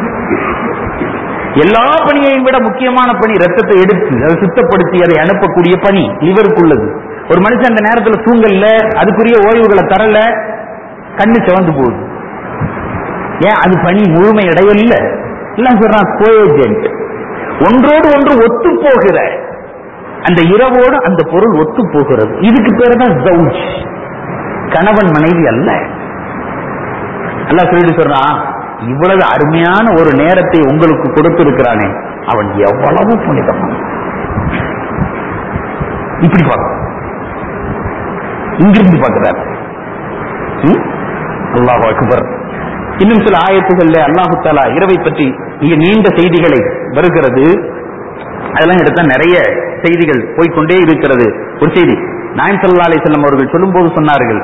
எல்லா பணியையும் விட முக்கியமான பணி ரத்தத்தை எடுத்து அதை சுத்தப்படுத்தி அதை அனுப்பக்கூடிய பணி லிவருக்குள்ளது. ஒரு மனுஷன் அந்த நேரத்தில் தூங்கல்ல, அதுக்குரிய ஓய்வுகளை தரல, கண்ணு சிவந்து போகுது. ஏன்? அது பணி முழுமை அடையல. எல்லாம் சொல்றான் கோஏஜென்ட், ஒன்றோடு ஒன்று ஒத்து போகிற அந்த இரவோடு அந்த பொருள் ஒத்து போகிறது. இதுக்கு பேரு தான் ஜவுஜ், கணவன் மனைவி அல்ல. அல்லாஹ் சொல்லிட்டு சொல்றான், இவ்வளவு அருமையான ஒரு நேரத்தை உங்களுக்கு கொடுத்திருக்கிறானே, அவன் எவ்வளவு புனிதமான. இப்படி பார்க்க இங்கிருந்து பார்க்கிறார். அல்லாஹ் அக்பர். இன்னும் சில ஆயத்துகள்ல அல்லாஹு தஆலா இரவை பற்றி மிக நீண்ட செய்திகளை வருகிறது. அதெல்லாம் எடுத்தா நிறைய செய்திகள் போய்கொண்டே இருக்கிறது. ஒரு செய்தி நாயகம் ஸல்லல்லாஹு அலைஹி வஸல்லம் அவர்கள் சொல்லும் போது சொன்னார்கள்,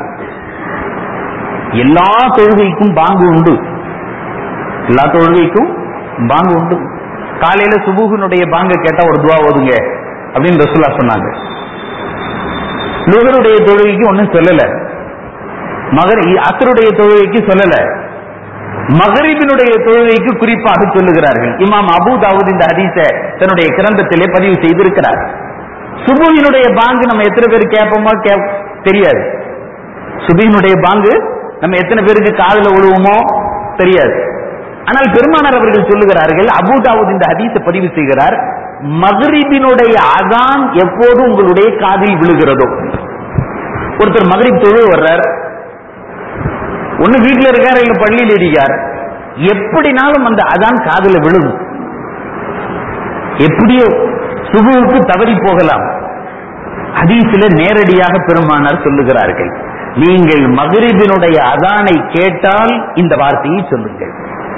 எல்லா தொழுகைக்கும் பாங்கு உண்டு, எல்லா தொழுகைக்கும் பாங்கு உண்டு. காலையில சுபூஹினுடைய பாங்க கேட்டா ஒரு துவா ஓதுங்க அப்படின்னு ரசூலுல்லாஹ் சொன்னாங்க. லுஹருடைய தொழுகைக்கு ஒன்னும் சொல்லல, மகரி அஸ்ருடைய தொழுகைக்கு சொல்லல, மகரிபினுடைய தொழுகைக்கு குறிப்பாக சொல்லுகிறார்கள். இமாம் அபூ தாவூத் இந்த ஹதீஸை தன்னுடைய கிரந்தத்திலே பதிவு செய்திருக்கிறார். சுபூஹினுடைய பாங்கு நம்ம எத்தனை பேர் கேட்போமோ தெரியாது. சுபீனுடைய பாங்கு நம்ம எத்தனை பேருக்கு காதுல விழுவோமோ தெரியாது. ஆனால் பெருமானார் அவர்கள் சொல்லுகிறார்கள், அபூ தாவூத் இந்த ஹதீஸை பதிவு செய்கிறார், மகரிபினுடைய அதான் எப்போது உங்களுடைய காதில் விழுகிறதோ. ஒருத்தர் மகரிப் தொழு வர்றார், ஒண்ணு வீட்டுல இருக்கார் இல்ல பள்ளியில் இருக்கார், எப்படினாலும் அந்த அதான் காதுல விழும். எப்படியோ சுபுவுக்கு தவறி போகலாம். ஹதீஸில் நேரடியாக பெருமானார் சொல்லுகிறார்கள், நீங்கள் மக்ரிபினுடைய அதானை கேட்டால் இந்த வார்த்தையை சொல்லுங்கள்.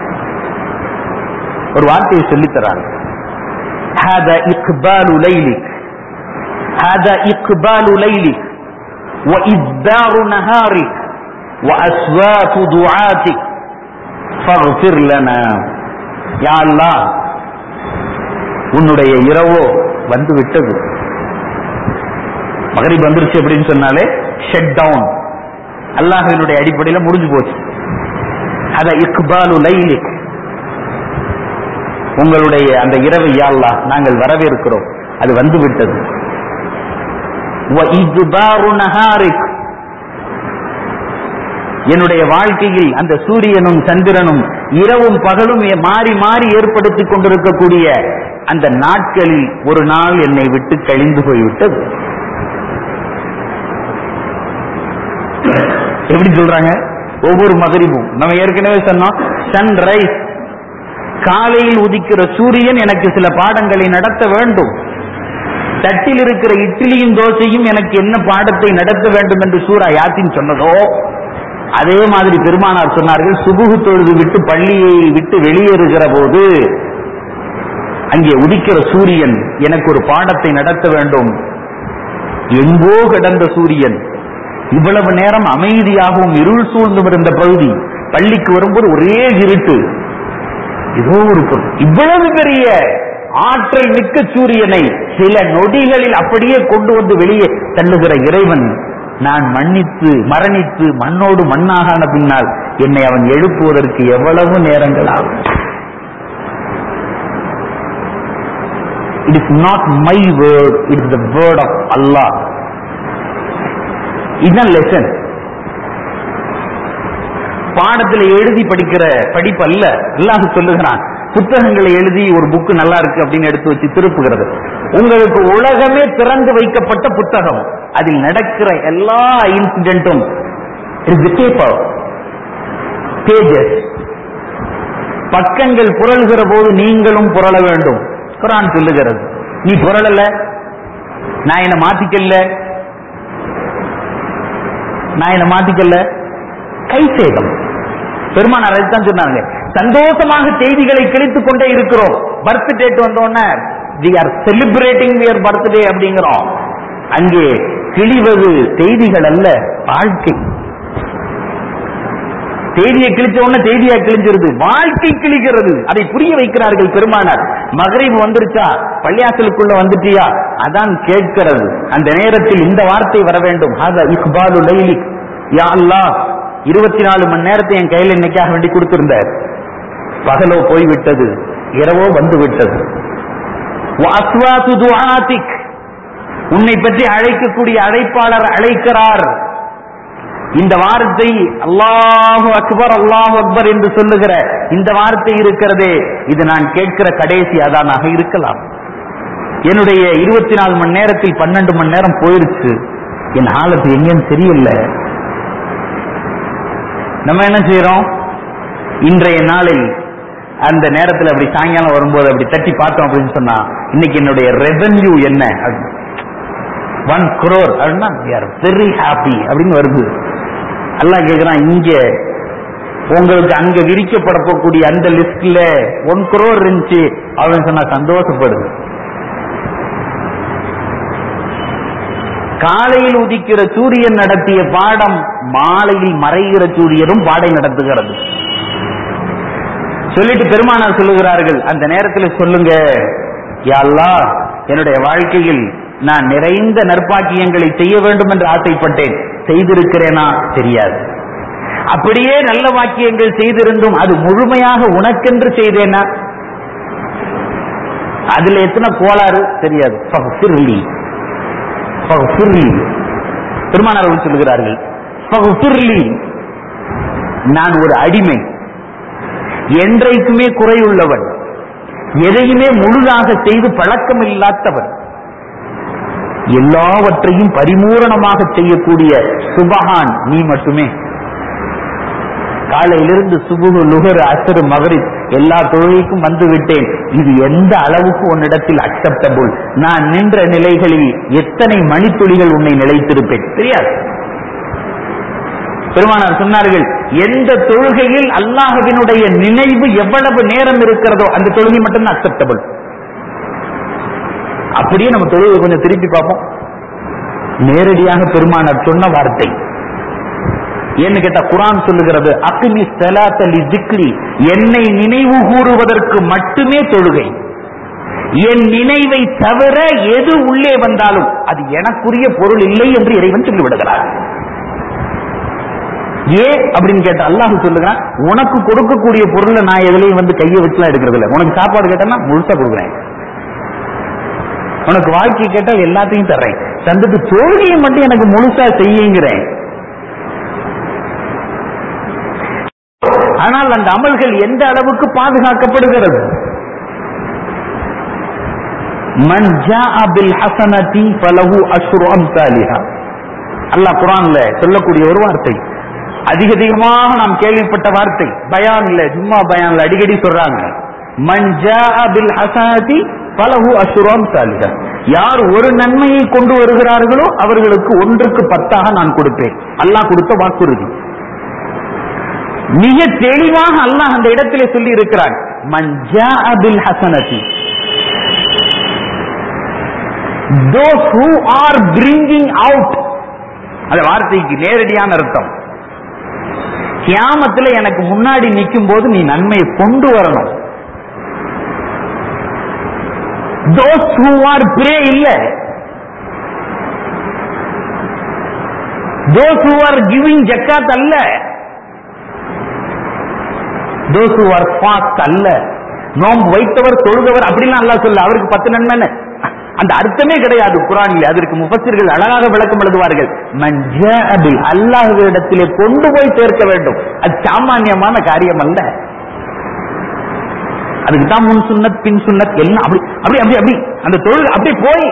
ஒரு வார்த்தையை சொல்லித்தராங்க. ஹாதா இக்பாலு லைலிக், ஹாதா இக்பாலு லைலிக் வ இத்பாரு நஹாரிக் வ அஸ்வாது துஆத்திக் ஃபக்ஃபிர் லனா. யா அல்லாஹ், உன்னுடைய இரவோ வந்து விட்டது. மகரிப் வந்துருச்சு அப்படின்னு சொன்னாலே ஷட் டவுன், அல்லாஹ்வினுடைய அடிப்படையில் முடிஞ்சு போச்சு. ஹாதா இக்பாலு லைலிக், உங்களுடைய அந்த இரவை யா அல்லாஹ் நாங்கள் வரவேற்கிறோம், அது வந்து விட்டது. வ இத்பாரு நஹாரிக், என்னுடைய வாழ்க்கையில் அந்த சூரியனும் சந்திரனும் இரவும் பகலும் மாறி மாறி ஏற்படுத்திக் கொண்டிருக்கக்கூடிய அந்த நாட்களில் ஒரு நாள் என்னை விட்டு கழிந்து போய்விட்டது. எப்படி சொல்றாங்க? ஒவ்வொரு மகரிபும் நம்ம ஏற்கனவே சொன்னோம், சன்ரைஸ், காலையில் உதிக்கிற சூரியன் எனக்கு சில பாடங்களை நடத்த வேண்டும். தட்டில் இருக்கிற இட்லியும் தோசையும் எனக்கு என்ன பாடத்தை நடத்த வேண்டும் என்று சூரா யாசின் சொன்னதோ அதே மாதிரி பெருமானார் சொன்னார்கள், சுபுகு தொழுது விட்டு பள்ளியை விட்டு வெளியேறுகிற போது அங்கே உதிக்கிற சூரியன் எனக்கு ஒரு பாடத்தை நடத்த வேண்டும். எங்கோ கிடந்த சூரியன் இவ்வளவு நேரம் அமைதியாகவும் இருள் சூழ்ந்து இருந்த பகுதி பள்ளிக்கு வரும்போது ஒரே இருட்டு. ஏதோ ஒரு பொருள், இவ்வளவு பெரிய ஆற்றல் மிக்க சூரியனை சில நொடிகளில் அப்படியே கொண்டு வந்து வெளியே தள்ளுகிற இறைவன், நான் மன்னித்து மரணித்து மண்ணோடு மண்ணாகான பின்னால் என்னை அவன் எழுப்புவதற்கு எவ்வளவு நேரங்கள் ஆகும்? It is not my word, it is the word of Allah. இதுதான் லெசன். பாடத்தில் எழுதி படிக்கிற படிப்பு அல்ல. அல்லாஹ் சொல்லுகிறான், புத்தகங்களை எழுதி ஒரு புக்கு நல்லா இருக்கு அப்படின்னு எடுத்து வச்சு திருப்புகிறது. உங்களுக்கு உலகமே திறந்து வைக்கப்பட்ட புத்தகம், அதில் நடக்கிற எல்லா இன்சிடென்ட்டும் பேஜஸ், பக்கங்கள் புரள்கிற போது நீங்களும் புரள வேண்டும். குர்ஆன் சொல்லுகிறது, நீ புரளல, நான் என்ன மாத்திக்கல, நான் என்ன மாத்திக்கல, கை சேதம். பெருமானார் அதைத்தான் சொன்னாங்க, சந்தோஷமாக செய்திகளை கிழித்துக் கொண்டே இருக்கிறோம். பர்த் டேட் வந்தோடனே we are celebrating your birthday அப்படிங்கிறோம். அங்கே கிழிவது செய்திகள் அல்ல, வாழ்க்கை. செய்தியை கிழிச்ச உடனே செய்தியா கிழிஞ்சிருது, வாழ்க்கை கிழிக்கிறது. அதை புரிய வைக்கிறார்கள் பெருமானார். மகரிப் வந்துருச்சா, பள்ளியாசலுக்குள்ள வந்துட்டியா, அதான் கேட்கிறது. அந்த நேரத்தில் இந்த வார்த்தை வர வேண்டும், ஹாதா இக்பாலு லைலிக், யா அல்லாஹ், இருபத்தி நாலு மணி நேரத்தை என் கையில் இன்னைக்காக வேண்டி கொடுத்திருந்தார். பகலோ போய்விட்டது, இரவோ வந்து விட்டது. உன்னை பற்றி அழைக்கக்கூடிய அழைப்பாளர் அழைக்கிறார். இந்த வார்த்தை அல்லாஹு அக்பர் அல்லாஹு அக்பர் என்று சொல்லுகிற இந்த வார்த்தை இருக்கிறதே, இது நான் கேட்கிற கடைசி அதானாக இருக்கலாம். என்னுடைய இருபத்தி நாலு மணி நேரத்தில் பன்னெண்டு மணி நேரம் போயிருச்சு, என் ஆளத்து எங்கன்னு தெரியல. நம்ம என்ன செய்யறோம்? இன்றைய நாளில் அந்த நேரத்தில் அப்படி சாயங்காலம் வரும்போது அப்படி தட்டி பார்த்தோம் அப்படின்னு சொன்னா, இன்னைக்கு என்னுடைய ரெவென்யூ என்ன, ஒன் குரோர் அப்படின்னா வெரி ஹாப்பி அப்படின்னு வருது. அல்லாஹ் கேட்கிறான், இங்க உங்களுக்கு அங்க விரிக்கப்படக்கூடிய அந்த லிஸ்ட்ல ஒன் குரோர் இருந்துச்சு அப்படின்னு சொன்னா சந்தோஷப்படுது. காலையில் உதிக்கிற சூரியன் நடத்திய பாடம் மாலையில் மறைகிற சூரியனும் பாடை நடத்துகிறது. சொல்லிட்டு பெருமானார் சொல்லுகிறார்கள், அந்த நேரத்தில் சொல்லுங்க, யா அல்லாஹ், என்னுடைய வாழ்க்கையில் நான் நிறைந்த நற்பாக்கியங்களை செய்ய வேண்டும் என்று ஆசைப்பட்டேன், செய்திருக்கிறேனா தெரியாது. அப்படியே நல்ல வாக்கியங்கள் செய்திருந்தும் அது முழுமையாக உனக்கென்று செய்தேனா, அதுல எத்தனை கோளாறு தெரியாது. பெருமானார் சொல்லுகிறார்கள், நான் ஒரு அடிமை, என்றைக்குமே குறையுள்ளவன், எதையுமே முழுதாக செய்து பழக்கம் இல்லாதவன், எல்லாவற்றையும் பரிபூரணமாக செய்யக்கூடிய சுபஹான் நீ மட்டுமே. காலையிலிருந்து சுபுகு லுகர் அசரு மகரிப் எல்லா தொழுகைக்கும் வந்து விட்டேன். இது எந்த அளவுக்கு உன்னிடத்தில் அக்செப்டபிள்? நான் நின்ற நிலைகளில் எத்தனை மணித்துளிகள் உன்னை நிலைத்திருப்பேன் தெரியாது. பெருமானார் சொன்னார்கள், எந்த தொழுகையில் அல்லாஹ்வினுடைய நினைவு எவ்வளவு நேரம் இருக்கிறதோ அந்த தொழுகை மட்டும்தான் அக்செப்டபிள். அப்படியே நம்ம தொழுகை கொஞ்சம் திருப்பி பார்ப்போம். நேரடியாக பெருமானார் சொன்ன வார்த்தை ஏன்னு கேட்டா, குர்ஆன் சொல்லுகிறது, அக்மி ஸலாத்த லிஸ்க்ரி, என்னை நினைவு கூறுவதற்கு மட்டுமே தொழுகை. என் நினைவை தவிர எது உள்ளே வந்தாலும் அது எனக்குரிய பொருள் இல்லை என்று இறைவன் சொல்லிவிடுகிறார். ஏன் அப்படின்னு கேட்டா, அல்லாஹ் சொல்லுகிறான், உனக்கு கொடுக்கக்கூடிய பொருளை நான் எதுலையும் வந்து கையை வச்சுலாம் எடுக்கிறது இல்லை. உனக்கு சாப்பாடு கேட்டா முழுசா கொடுக்குறேன், உனக்கு வாழ்க்கை கேட்டால் எல்லாத்தையும் தர்றேன், தந்துட்டு தொழுகையை மட்டும் எனக்கு முழுசா செய்யுங்கிறேன். ஆனால் அந்த அமல்கள் எந்த அளவுக்கு பாதுகாக்கப்படுகிறது? மன் ஜாஅ பில் ஹஸனதி ஃபலஹு அஷ்ரு அம்சாலிஹா. அல்லாஹ் குர்ஆன்ல சொல்லக்கூடிய ஒரு வார்த்தை, அதிக அதிகமாக நாம் கேள்விப்பட்ட வார்த்தை, பயான்ல ஜும்மா பயான்ல அடிக்கடி சொல்றாங்க, மன் ஜாஅ பில் ஹஸனதி ஃபலஹு அஷ்ரு அம்சாலிஹா. யார் ஒரு நன்மையை கொண்டு வருகிறார்களோ அவர்களுக்கு ஒன்றுக்கு பத்தாக நான் கொடுப்பேன். அல்லாஹ் கொடுத்த வாக்குறுதி மிக தெளிவாக அல்லாஹ் அந்த இடத்திலே சொல்லி இருக்கிறான். மன் ஜாஅ பில் ஹஸனதி, those who are bringing out, அந்த வார்த்தைக்கு நேரடியான அர்த்தம், கியாமத்தில் எனக்கு முன்னாடி நிற்கும் போது நீ நன்மையை கொண்டு வரணும். those who are pray இல்ல, those who are giving zakat அல்ல, those who are fast அல்ல, நோன்பு வைத்தவர் தொழுதவர் அப்படிலாம் அல்லாஹ் சொல்ல, அவருக்கு பத்து நன்மை அந்த அர்த்தமே கிடையாது குர்ஆனில். அதற்கு முஃபஸ்ஸிர்கள் அழகாக விளக்கம் எழுதுவார்கள். மன் ஜாஅ பில், அல்லாஹ்விடத்திலே கொண்டு போய் சேர்க்க வேண்டும். அது சாமானியமான காரியம் அல்ல. அதுக்கு தான் முன் சுன்னத் பின் சுன்னத் எல்லாம் அப்படி அப்படி அப்படி அப்படி அந்த தொழில் அப்படி போய்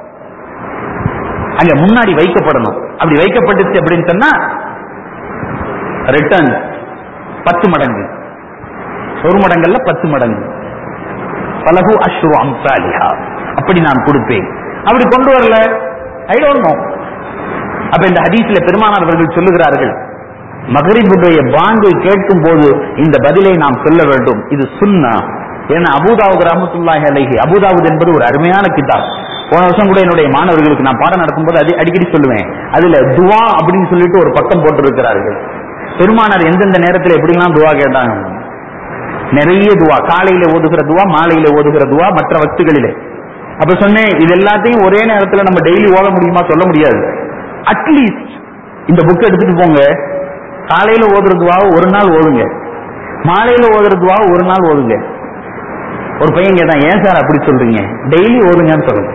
அங்க முன்னாடி வைக்கப்படணும். அப்படி வைக்கப்பட்டுச்சு அப்படின்னு சொன்னா ரிட்டர்ன் பத்து மடங்கு, ஒரு மடங்கள்ல பத்து மடங்கு. ஃபலஹு அஷ்ரு அம்சாலிஹா, அப்படி நான் கொடுப்பேன். அப்படி கொண்டு வரல, ஐ டோன்ட் நோ. அப்ப இந்த ஹதீஸ்ல பெருமானார் அவர்கள் சொல்லுகிறார்கள், மக்ரிபுடைய பாங்கை கேட்கும் போது இந்த பதிலை நாம் சொல்ல வேண்டும். இது சுன்னா. ஏன்னா அபூதாவுத் ரஹ்மத்துல்லாஹி அலைஹி, அபூதாவுத் என்பது ஒரு அருமையான கிதாப். போன வருஷம் கூட என்னுடைய மாணவர்களுக்கு நான் பாடம் நடக்கும் போது அது அடிக்கடி சொல்லுவேன். அதுல துவா அப்படின்னு சொல்லிட்டு ஒரு பக்கம் போட்டிருக்கிறார்கள். பெருமானார் எந்தெந்த நேரத்தில் எப்படிலாம் துவா கேட்டாங்க, நிறைய துவா, காலையில ஓதுகிற துவா, மாலையில ஓதுகிற துவா, மற்ற வக்துகளிலே. அப்ப சொன்னேன், இது எல்லாத்தையும் ஒரே நேரத்தில் நம்ம டெய்லி ஓத முடியுமா? சொல்ல முடியாது. அட்லீஸ்ட் இந்த புக் எடுத்துட்டு போங்க, காலையில ஓதுற துவாவை ஒரு நாள் ஓதுங்க, மாலையில ஓதுற துவாவை ஒரு நாள் ஓதுங்க. ஒரு பையன் கேட்டான், ஏன் சார் அப்படி சொல்றீங்க, டெய்லி ஓதுங்கன்னு சொல்லுங்க.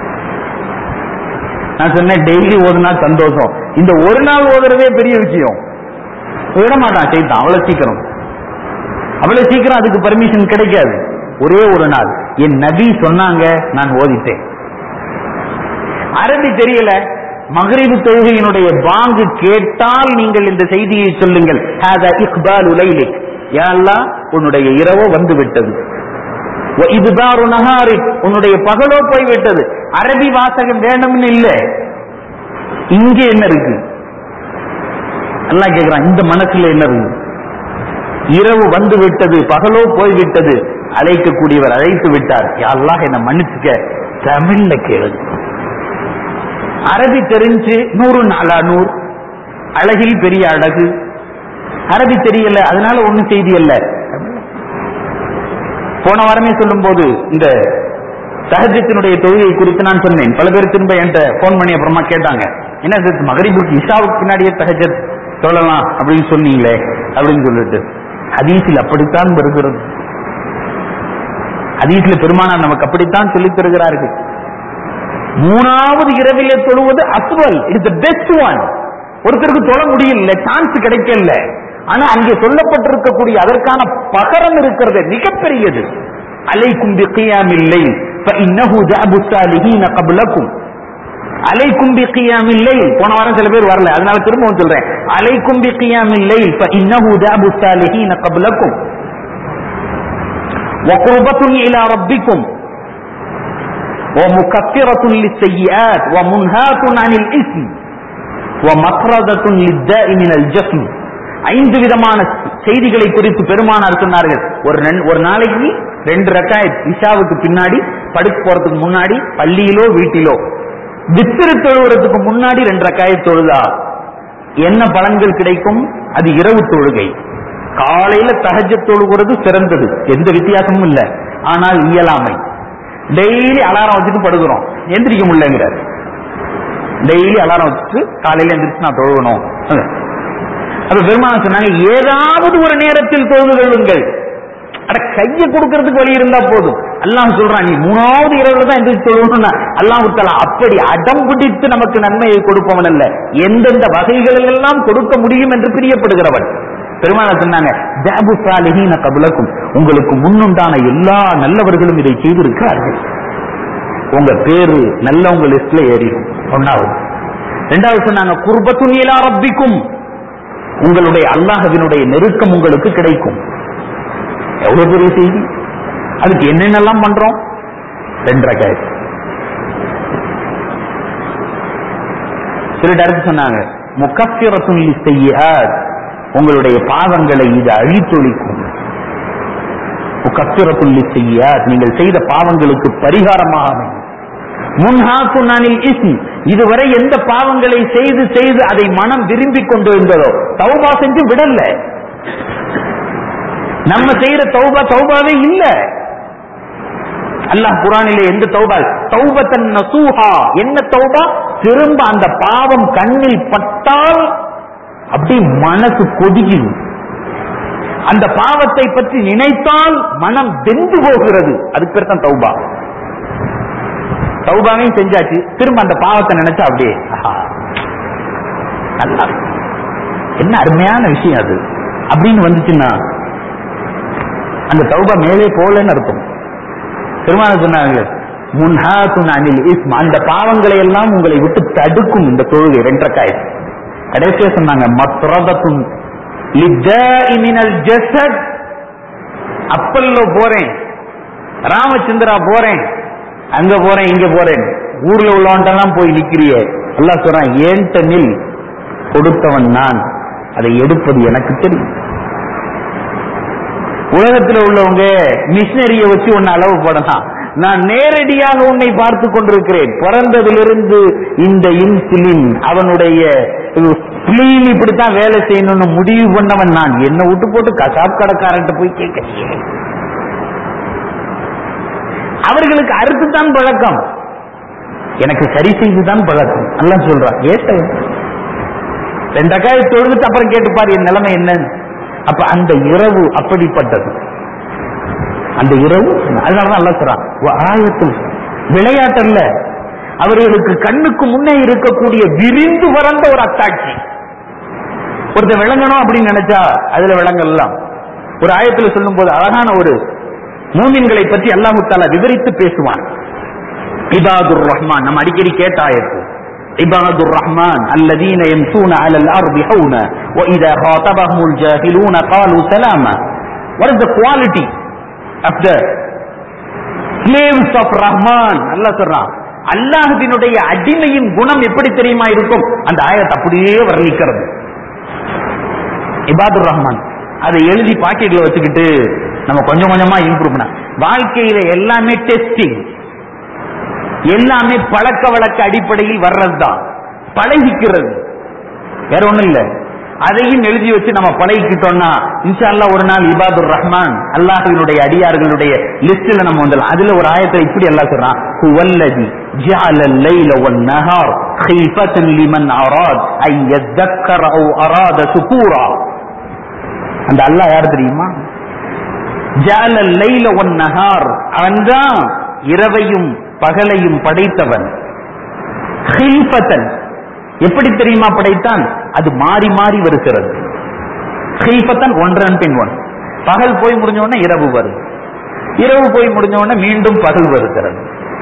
நான் சொன்னேன், டெய்லி ஓதுனா சந்தோஷம், இந்த ஒரு நாள் ஓதுறதே பெரிய விஷயம். விட மாட்டான் செய்தான் அவ்வளவு சீக்கிரம், அவ்வளவு சீக்கிரம் அதுக்கு பர்மிஷன் கிடைக்காது. ஒரே ஒரு நாள் என் நபி சொன்னாங்க, நான் ஓதிட்டேன். அரபி தெரியல, மக்ரிபு தொழுகையினுடைய பாங்கு கேட்டால் நீங்கள் இந்த செய்தியை சொல்லுங்கள், ஹாதா இக்பாலு லைலிக், யா அல்லாஹ் உன்னுடைய இரவோ வந்து விட்டது, வ இத்பாரு நஹாரிக் உன்னுடைய பகலோ போய் விட்டது. அரபி வாசகம் வேணும்னு இல்ல, இங்கே என்ன இருக்கு அல்லாஹ் கேக்குறான், இந்த மனசுல என்ன இருக்கு? இரவு வந்து விட்டது, பகலோ போய்விட்டது, அழைக்கக்கூடியவர் அழைத்து விட்டார், யா அல்லாஹ் என்ன மன்னிச்சுக்க, தமிழ்ல கேளு. அரபி தெரிஞ்சு நூறு நாலா நூறு, அழகில் பெரிய அழகு. அரபி தெரியல, அதனால ஒண்ணும் செய்தி அல்ல. போன வாரமே சொல்லும் போது இந்த தஹஜ்ஜுடைய தொழுகை குறித்து நான் சொன்னேன். பல பேர் திரும்ப என்கிட்ட போன் பண்ணி அப்புறமா கேட்டாங்க, என்ன மக்ரிபுக்கு இஷாவுக்கு பின்னாடியே தஹஜ்ஜத் சொல்லலாம் அப்படின்னு சொன்னீங்களே அப்படின்னு சொல்லிட்டு. ஹதீஸில் அப்படித்தான் வருகிறது. ஹதீஸ்ல பெருமானார் நமக்கு அப்படித்தான் சொல்லித் தருகிறார்கள். மூணாவது இரவிலே தொழுவது அஸ்வல், இட் தி பெஸ்ட் ஒன். ஒருத்தருக்கு தொழ முடியல, சான்ஸ் கிடைக்கல, ஆனா அங்கே சொல்லப்பட்டிருக்கக்கூடிய அதற்கான பகரம் இருக்கிறது மிகப்பெரியது. அலைக்கும் பிகியாமில் லைல் ஃபஇன்னஹு தஅபு ஸாலிஹீன கப்லக்கும். அலைக்கும் பிகியாமில் லைல், போன வாரம் சில பேர் வரல, அதனால திரும்பவும் சொல்றேன், அலைக்கும் பிகியாமில் லைல் ஃபஇன்னஹு தஅபு ஸாலிஹீன கப்லக்கும் وقربة إلى ربكم ومكفرة للسيئات ومنهاة عن الإثم. ஐந்து விதமான செய்திகளை குறித்து பெருமானார் சொன்னார்கள். ஒரு நாளைக்கு ரெண்டு ரக்காயத் இஷாவுக்கு பின்னாடி படுக்க போறதுக்கு முன்னாடி பள்ளியிலோ வீட்டிலோ வித்திரு தொழுவதற்கு முன்னாடி ரெண்டு ரக்காயத் தொழுதா என்ன பலன்கள் கிடைக்கும்? அது இரவு தொழுகை. காலையில தஹஜ்ஜத் தொழுகிறது சிறந்தது, எந்த வித்தியாசமும் இல்லை. ஆனால் இயலாமை, டெய்லி அலாரம் வச்சுட்டு படுக்கிறோம், எந்திரிக்க முடியலங்கிறார். டெய்லி அலாரம் வச்சுட்டு காலையில எந்திரிச்சு நான் தொழுகணும். அப்ப பெருமானார் சொன்னாங்க, ஏதாவது ஒரு நேரத்தில் தொழுது கொள்ளுங்கள். அட கையை கொடுக்கறதுக்கு வழி இருந்தா போதும். அல்லாஹ் சொல்றான், நீ மூணாவது இரவுல தான் எந்திரிச்சு தொழுகணும்னா அல்லாஹ் தஆலா அப்படி அடம் பிடித்து நமக்கு நன்மையை கொடுப்பவன் அல்ல, எந்தெந்த வகைகளில் எல்லாம் கொடுக்க முடியும் என்று பிரியப்படுகிறவன். பெருமானார் சொன்னாங்க, ஜஅபு ஸாலிஹீன கப்லக்கும், உங்களுக்கு முன்னுண்டான எல்லா நல்லவர்களும் இதை செய்திருக்கிறார்கள். உங்க பேரு நல்லவங்க லிஸ்ட்ல ஏறிடும். ஒன்னாவது. இரண்டாவது சொன்னாங்க, குர்பத்துன் இலா ரப்பிக்கும், உங்களுடைய அல்லாஹ்வினுடைய நெருக்கம் உங்களுக்கு கிடைக்கும். எவ்வளவு பெரிய செய்தி! அதுக்கு என்னென்னலாம் பண்றோம்? ரெண்டரை காய். சில அடுத்து சொன்னாங்க, முகஃபிரத்துன் லிஸ்ஸய்யிஆத், உங்களுடைய பாவங்களை இது அழித்தொழிக்கும். முகஃபிரத்துன் லிஸ்ஸய்யிஆத், நீங்கள் செய்த பாவங்களுக்கு பரிகாரமாக. முன்ஹாக்குன் அனில் இஸ்ம், இதுவரை எந்த பாவங்களை செய்து செய்து அதை மனம் விரும்பிக் கொண்டிருந்ததோ தௌபா செஞ்சு விடல. நம்ம செய்யற தௌபா தௌபாவே இல்ல. அல்லாஹ் குர்ஆனிலே எந்த தௌபா? தௌபத்தன் நசூஹா. என்ன தௌபா? திரும்ப அந்த பாவம் கண்ணில் பட்டால் அப்படி மனசு கொதிக்குது. அந்த பாவத்தை பற்றி நினைத்தால் மனம் வெந்து போகிறது. அதுக்கு பேர் தான் தௌபா. தௌபாவையும் செஞ்சாச்சு, திரும்ப அந்த பாவத்தை நினைச்சா அப்படியே என்ன அருமையான விஷயம் அது அப்படின்னு வந்துச்சுன்னா அந்த தௌபா மேலே போலன்னு அர்த்தம். பெருமானார் சொன்னாங்க, முன்ஹாத்துன் அனில் இஸ்ம், அந்த பாவங்களை எல்லாம் உங்களை விட்டு தடுக்கும் இந்த தொழுகை ரெண்டரைக்காய். கடைசியா சொன்னாங்க, மத்ரதத்துன் லித்தாஇ மினல் ஜஸத், அப்பல்லோ போறேன், ராமச்சந்திரா போறேன், அங்க போறேன் இங்க போறேன், ஊர்ல உள்ளவன்ட்டெல்லாம் போய் நிக்கிறிய, அல்லாஹ் சொல்றான், ஏன்ட்ட நில், கொடுத்தவன் நான், அதை எடுப்பது எனக்கு தெரியும். உலகத்தில் உள்ளவங்க மிஷினரிய வச்சு உன்னை அளவு போடலாம், நான் நேரடியாக உன்னை பார்த்து கொண்டிருக்கிறேன். பிறந்ததிலிருந்து இந்த இன்சுலின் அவனுடைய ஸ்பிளீன் இப்படித்தான் வேலை செய்யணும்னு முடிவு பண்ணவன் நான். என்ன விட்டு போட்டு கசாப் கடைக்காரன்ட்டு போய் கேட்க, அவர்களுக்கு அறுத்துத்தான் பழக்கம், எனக்கு சரி செய்துதான் பழக்கம். எல்லாம் சொல்றான், ஏட்ட ரெண்டக்காய் தொழுதுட்டு அப்புறம் கேட்டுப்பாரு என் நிலைமை என்னன்னு. அப்ப அந்த இரவு அப்படிப்பட்டது. அந்த இரவு அதனாலதான் அல்ல சொல்றான், ஆயத்தில் விளையாட்டல்ல, அவர்களுக்கு கண்ணுக்கு முன்னே இருக்கக்கூடிய விரிந்து பறந்த ஒரு அத்தாட்சி. ஒருத்தர் விளங்கணும் அப்படின்னு நினைச்சா அதுல விளங்கலாம். ஒரு ஆயத்தில் சொல்லும் போது அழகான ஒரு மூமின்களை பற்றி அல்லாஹ் தஆலா விவரித்து பேசுவான். இபாதுர் ரஹ்மான், நம்ம அடிக்கடி கேட்ட ஆயத்து. இபாதுர் ரஹ்மான் அல்லதீன யம்ஷூன அலல் அர்தி ஹௌனா வ இதா காதபஹுல் ஜாஹிலூன காலூ சலாமா. What is the quality of the slaves of Rahman? Allah சொல்றான், அல்லாஹ்வினுடைய அடிமையின் குணம் எப்படி தெரியுமா இருக்கும்? அந்த ஆயத்தை அப்படியே வர்ணிக்கிறது. இபாதுர் ரஹ்மான் அதை எழுதி பாக்கெட்ல வச்சுக்கிட்டு நம்ம கொஞ்சம் கொஞ்சமா இம்ப்ரூவ் பண்ண. வாழ்க்கையில எல்லாமே டெஸ்டிங், எல்லாமே பழக்க வழக்க அடிப்படையில் வர்றதுதான், பழகிக்கிறது, வேற ஒண்ணும் இல்ல. அதையும் எழுதி வச்சு நம்ம பழகிக்கிட்டோம்னா இன்ஷா அல்லாஹ் ஒரு நாள் இபாதுர் ரஹ்மான் அல்லாஹ்வினுடைய அடியார்களுடைய லிஸ்ட்ல நம்ம வந்துடலாம். அதுல ஒரு ஆயத்தை இப்படி அல்லாஹ் சொல்றான், ஹுவல்லதி ஜஅலல் லைல வன் நஹார் ஹீஃபத்தன் லிமன் அராத் ஐ யذكر او اراد شكورا. அந்த அல்லாஹ் யார் தெரியுமா? ஜஅலல் லைல வன் நஹார், அவன்தான் இரவையும் பகலையும் படைத்தவன். ஹீஃபத்தன், எப்படி தெரியுமா படைத்தான்? அது மாறி மாறி வருகிறது. ஹீஃபத்தன், ஒன்றன் பின் ஒன். பகல் போய் முடிஞ்ச உடனே இரவு வருது, இரவு போய் முடிஞ்ச உடனே மீண்டும் பகல் வருகிறது.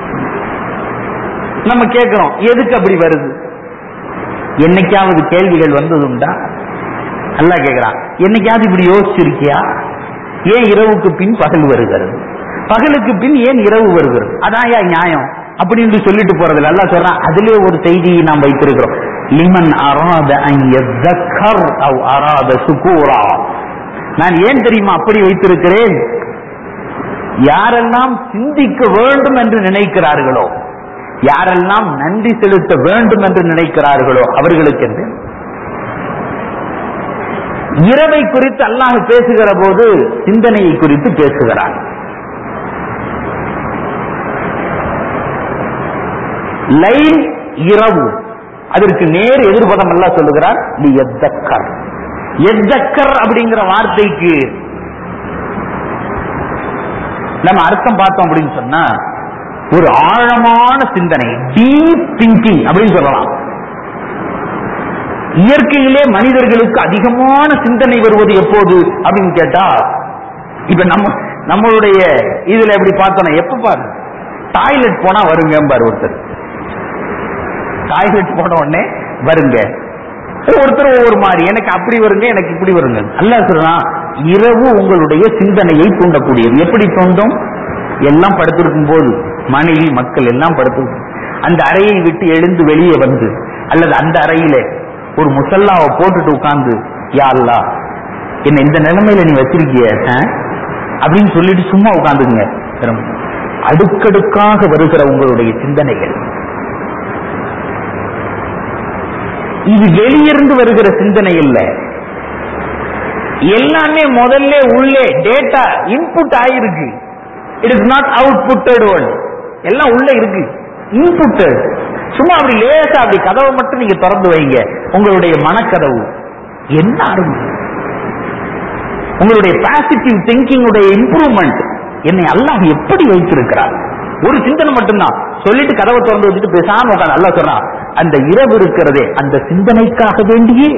நம்ம கேட்கிறோம், எதுக்கு அப்படி வருது? என்னைக்காவது கேள்விகள் வந்ததுண்டா? அல்லாஹ் கேட்கிறான், என்னைக்காவது இப்படி யோசிச்சிருக்கியா? ஏன் இரவுக்கு பின் பகல் வருகிறது, பகலுக்கு பின் ஏன் இரவு வருகிறது? அதான் நியாயம் அப்படின்னு சொல்லிட்டு போறது. அல்லாஹ் சொல்றான், அதிலே ஒரு செய்தியை நாம் வைத்திருக்கிறோம். லிமன் அராத அன் யذكر أو أراد شكورا. நான் ஏன் தெரியுமா அப்படி வைத்திருக்கிறேன்? யாரெல்லாம் சிந்திக்க வேண்டும் என்று நினைக்கிறார்களோ, யாரெல்லாம் நன்றி செலுத்த வேண்டும் என்று நினைக்கிறார்களோ அவர்களுக்கு என்று. இரவை குறித்து அல்லாஹ் பேசுகிற போது சிந்தனையை குறித்து பேசுகிறான். லைல் இரவு, அதற்கு நேர் எதிர்பதம் அல்லாஹ் சொல்லுகிறார். எத்தக்கர் அப்படிங்கிற வார்த்தைக்கு நம்ம அர்த்தம் பார்த்தோம் அப்படின்னு சொன்னா ஒரு ஆழமான சிந்தனை, டீப் திங்கிங் அப்படின்னு சொல்லலாம். இயற்கையிலே மனிதர்களுக்கு அதிகமான சிந்தனை வருவது எப்போது அப்படின்னு கேட்டா, இப்ப நம்ம நம்மளுடைய இதுல எப்படி பார்த்தோம்னா, எப்ப பாரு டாய்லெட் போனா வருங்க பாரு ஒருத்தர், டாய்லெட் போன உடனே வருங்க ஒருத்தர் ஒவ்வொரு மாதிரி, எனக்கு அப்படி வருங்க எனக்கு இப்படி வருங்க. அல்லாஹ் சொல்றான் இரவு உங்களுடைய சிந்தனையை தூண்டக்கூடியது. எப்படி தூண்டும்? எல்லாம் படுத்திருக்கும் போது மனைவி மக்கள் எல்லாம் படுத்திருக்கும், அந்த அறையை விட்டு எழுந்து வெளியே வந்து அல்லது அந்த அறையில ஒரு முசல்லாவை போட்டுட்டு உட்கார்ந்து, யா அல்லாஹ் என்ன இந்த நிலைமையில நீ வச்சிருக்கிய அப்படின்னு சொல்லிட்டு சும்மா உட்கார்ந்துங்க. அடுக்கடுக்காக வருகிற உங்களுடைய சிந்தனைகள், இது வெளியிருந்து வருகிற சிந்தனை இல்ல, எல்லாமே முதல்ல உள்ளே டேட்டா இன்புட் ஆயிருக்கு. It is not outputted one, எல்லாம் உள்ள இருக்கு, இன்புட்டட். சும்மா அப்படி லேசா அப்படி கதவை மட்டும் நீங்க திறந்து வைங்க, உங்களுடைய மனக்கதவு என்ன ஆரம்பி, உங்களுடைய பாசிட்டிவ் திங்கிங் உடைய இம்ப்ரூவ்மெண்ட் என்னை அல்லாஹ் எப்படி வைத்திருக்கிறார். ஒரு சிந்தனை மட்டும்தான் சொல்லிட்டு கதவை திறந்து வச்சுட்டு பேசாம உட்காந்து அல்லாஹ் சொல்றான், அந்த இரவு இருக்கிறதே அந்த சிந்தனைக்காக வேண்டியே,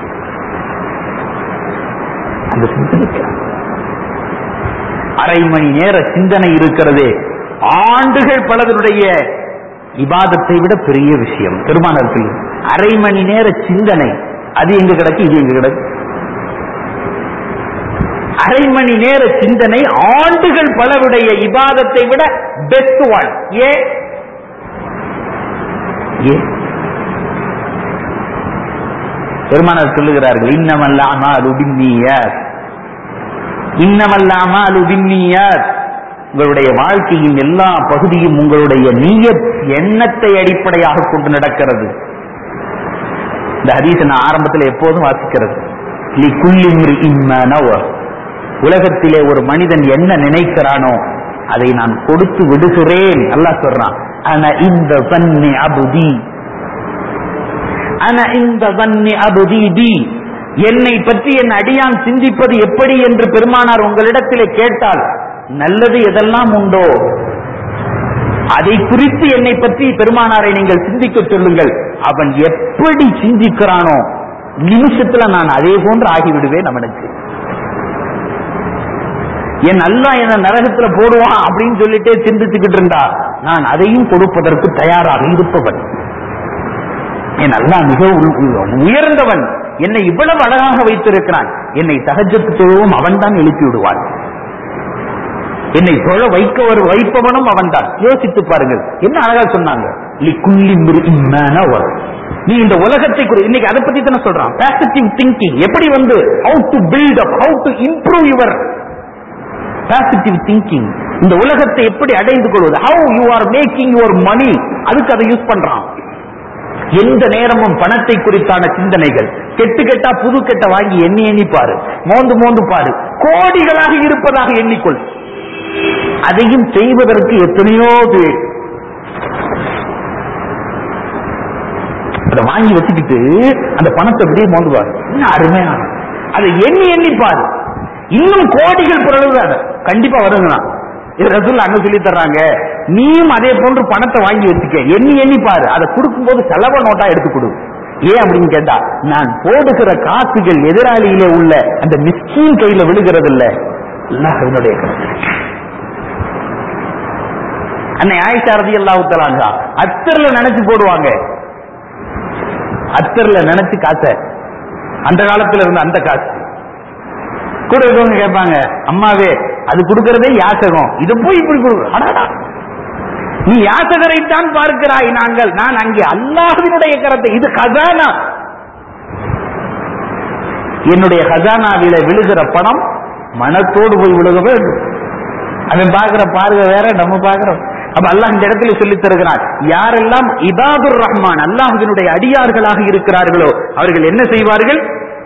அந்த சிந்தனைக்கு அரை மணி நேர சிந்தனை இருக்கிறதே ஆண்டுகள் பலருடைய இபாதத்தை விட பெரிய விஷயம். பெருமானார் அரை மணி நேர சிந்தனை, அது எங்க கிடக்கு, இது எங்க கிடக்கு. அரை மணி நேர சிந்தனை ஆண்டுகள் பலருடைய இபாதத்தை விட பெஸ்ட் ஒன். ஏ பெருமானார் சொல்லுகிறார்கள், இன்னமல்லாமாலு பின்னியாத், இன்னமல்லாமாலு பின்னியாத். உங்களுடைய வாழ்க்கையின் எல்லா பகுதியும் உங்களுடைய நியத் எண்ணத்தை அடிப்படையாக கொண்டு நடக்கிறது. இந்த ஹதீஸ் நான் ஆரம்பத்தில் எப்போதும் வாசிக்கிறது. உலகத்திலே ஒரு மனிதன் என்ன நினைக்கிறானோ அதை நான் கொடுத்து விடுகிறேன். அல்லாஹ் சொல்றான், அன இந்த தன்னி அபுதி, அன இந்த தன்னி அபுதி பி. என்னை பற்றி என் அடியான் சிந்திப்பது எப்படி என்று பெருமானார் உங்களிடத்திலே கேட்டால், நல்லது எதெல்லாம் உண்டோ அதை குறித்து என்னை பற்றி பெருமானாரை நீங்கள் சிந்திக்க சொல்லுங்கள். அவன் எப்படி சிந்திக்கிறானோ நிமிஷத்துல நான் அதே போன்று ஆகிவிடுவேன். அவனுக்கு என் அல்லாஹ் என்ன நரகத்துல போடுவான் அப்படின்னு சொல்லிட்டே சிந்திச்சுக்கிட்டு இருந்தா நான் அதையும் கொடுப்பதற்கு தயாராக இருப்பவன். என் அல்லாஹ் மிக உயர்ந்தவன், என்னை இவ்வளவு அழகாக வைத்திருக்கிறான். என்னை தஹஜ்ஜத் தொழுவும் அவன் தான் எழுப்பி விடுவான், என்னை தொழ வைக்க வைப்பவனும் அவன் தான். யோசித்து பாருங்கள், என்ன அழகா சொன்னாங்க. நீ இந்த உலகத்தை இன்னைக்கு அதை பத்தி தானே சொல்றான். பாசிட்டிவ் திங்கிங் எப்படி வந்து how to build up, how to improve your positive thinking. இந்த உலகத்தை எப்படி அடைந்து கொள்வது, how you are making your money, அதுக்கு அதை யூஸ் பண்றான். எந்த நேரமும் பணத்தை குறித்தான சிந்தனைகள், கெட்டு கெட்டா புது கெட்ட வாங்கி எண்ணி எண்ணி பாரு, மோந்து மோந்து பாரு, கோடிகளாக இருப்பதாக எண்ணிக்கொள். அதையும் செய்வதற்கு எத்தனையோ பேர் அதை வாங்கி வச்சுக்கிட்டு அந்த பணத்தை அப்படியே மோந்துவார். இன்னும் அருமையான அதை எண்ணி எண்ணி பாரு, இன்னும் கோடிகள் பொருள் கண்டிப்பா வருங்கண்ணா. இது ரசூல் அங்க சொல்லி தர்றாங்க. நீயும் அதே போன்று பணத்தை வாங்கி வச்சுக்க, எண்ணி எண்ணி பாரு. அதை கொடுக்கும் போது செலவு நோட்டா எடுத்து கொடு. ஏன் அப்படின்னு கேட்டா, நான் போடுகிற காசுகள் எதிராளியிலே உள்ள அந்த மிஸ்கீன் கையில விழுகிறது இல்ல, என்னுடைய கருத்து. அன்னை ஆயிஷா ரலியல்லாஹு தஆலா அத்தர்ல நினைச்சு போடுவாங்க, அத்தர்ல நினைச்சு காசை, அந்த காலத்துல இருந்த அந்த காசு கூட இருக்கவங்க கேட்பாங்க, அம்மாவே அது கொடுக்கறதே யாசகம், இது போய் இப்படி கொடுக்குற. நீ யாசகரைத்தான் பார்க்கிறாய். நாங்கள் நான் அங்கே அல்லாஹ்வினுடைய கரத்தை, இது கஜானா, என்னுடைய கஜானாவில விழுகிற பணம் மனத்தோடு போய் விழுக வேண்டும். அவன் பார்க்கிற பார்வை வேற, நம்ம பார்க்கிறோம். அப்ப அல்லாஹ் இந்த இடத்துல சொல்லி தருகிறான், யாரெல்லாம் இபாதுர் ரஹ்மான் அல்லாஹ்வினுடைய அடியார்களாக இருக்கிறார்களோ அவர்கள் என்ன செய்வார்கள்?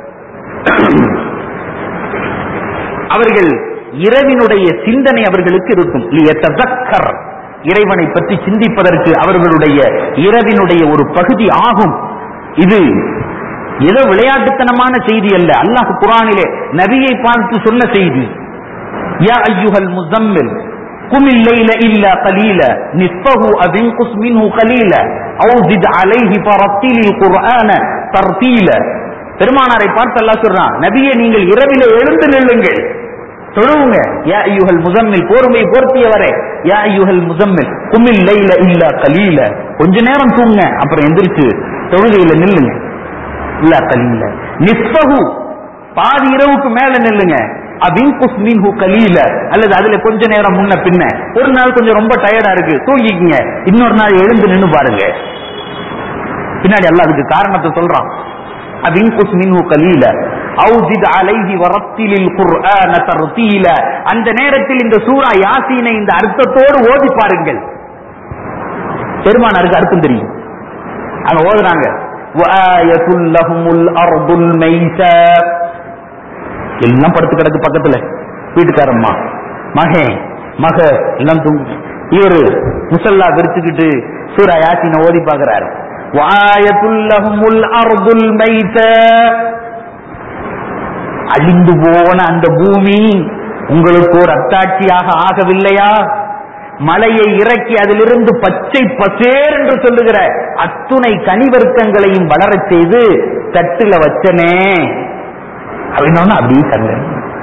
அவர்கள் இரவினுடைய சிந்தனை அவர்களுக்கு இருக்கும். இறைவனை பற்றி சிந்திப்பதற்கு அவர்களுடைய இரவினுடைய ஒரு பகுதி ஆகும். இது ஏதோ விளையாட்டுத்தனமான செய்தி அல்ல. அல்லாஹ் குர்ஆனிலே நபியை பார்த்து சொன்ன செய்தி. யா அய்யுஹல் முஸம்மில் குமில் லைல இல்லா கலீலா நிஸ்ஃபஹு அவ் இன்குஸ் மின்ஹு கலீலா அவ் ஜித் அலைஹி ஃபரத்திலில் குர்ஆன தர்தீலா. பெருமானாரை பார்த்து அல்லாஹ் சொல்றான், நபியே நீங்கள் இரவிலே எழுந்து நில்லுங்கள், தொழுவுங்க. யா அய்யுஹல் முஸம்மில், போர்மை போர்த்தியவரே, யா அய்யுஹல் முஸம்மில் குமில் லைல இல்லா கலீலா, கொஞ்ச நேரம் தூங்க, அப்புறம் எந்திரிச்சு தொழுகையில நில்லுங்க. இல்லா கலீலா நிஸ்ஃபஹு, பாதி இரவுக்கு மேல நில்லுங்க. அபின்குஸ் மின்ஹு கலீலா, அல்லது அதுல கொஞ்ச நேரம் முன்ன பின்ன. ஒரு நாள் கொஞ்சம் ரொம்ப டயர்டா இருக்கு, தூங்கிக்கங்க, இன்னொரு நாள் எழுந்து நின்னு பாருங்க. பின்னாடி அல்லாஹ் அதுக்கு காரணத்தை சொல்றான். அபின்குஸ் மின்ஹு கலீலா அவ் ஜித் அலைஹி வரத்திலில் குர்ஆன தர்தீலா. அந்த நேரத்தில் இந்த சூரா யாசீனை இந்த அர்த்தத்தோடு ஓதி பாருங்கள். பெருமானாருக்கு அர்த்தம் தெரியும், அங்க ஓதுறாங்க. வஆயத்துல் லஹுமுல் அர்துல் மைஸா, எல்லாம் படுத்து கிடக்கு பக்கத்துல, வீட்டுக்காரம்மா மகே மக எல்லாம் தூங்கு. இவரு முசல்லா விரிச்சுக்கிட்டு சூரா யாசீனை ஓதி பார்க்கிறாரு. வஆயத்துல் லஹுமுல் அர்துல் மைஸா, அழிந்து போன அந்த பூமி உங்களுக்கு ஒரு அத்தாட்சியாக ஆகவில்லையா? மலையை இறக்கி அதிலிருந்து பச்சை பசேர் என்று சொல்லுகிற அத்துணை கனிவர்க்கங்களையும் வளரச் செய்து தட்டுல வச்சனே அப்படின்னா அப்படியே கண்ணு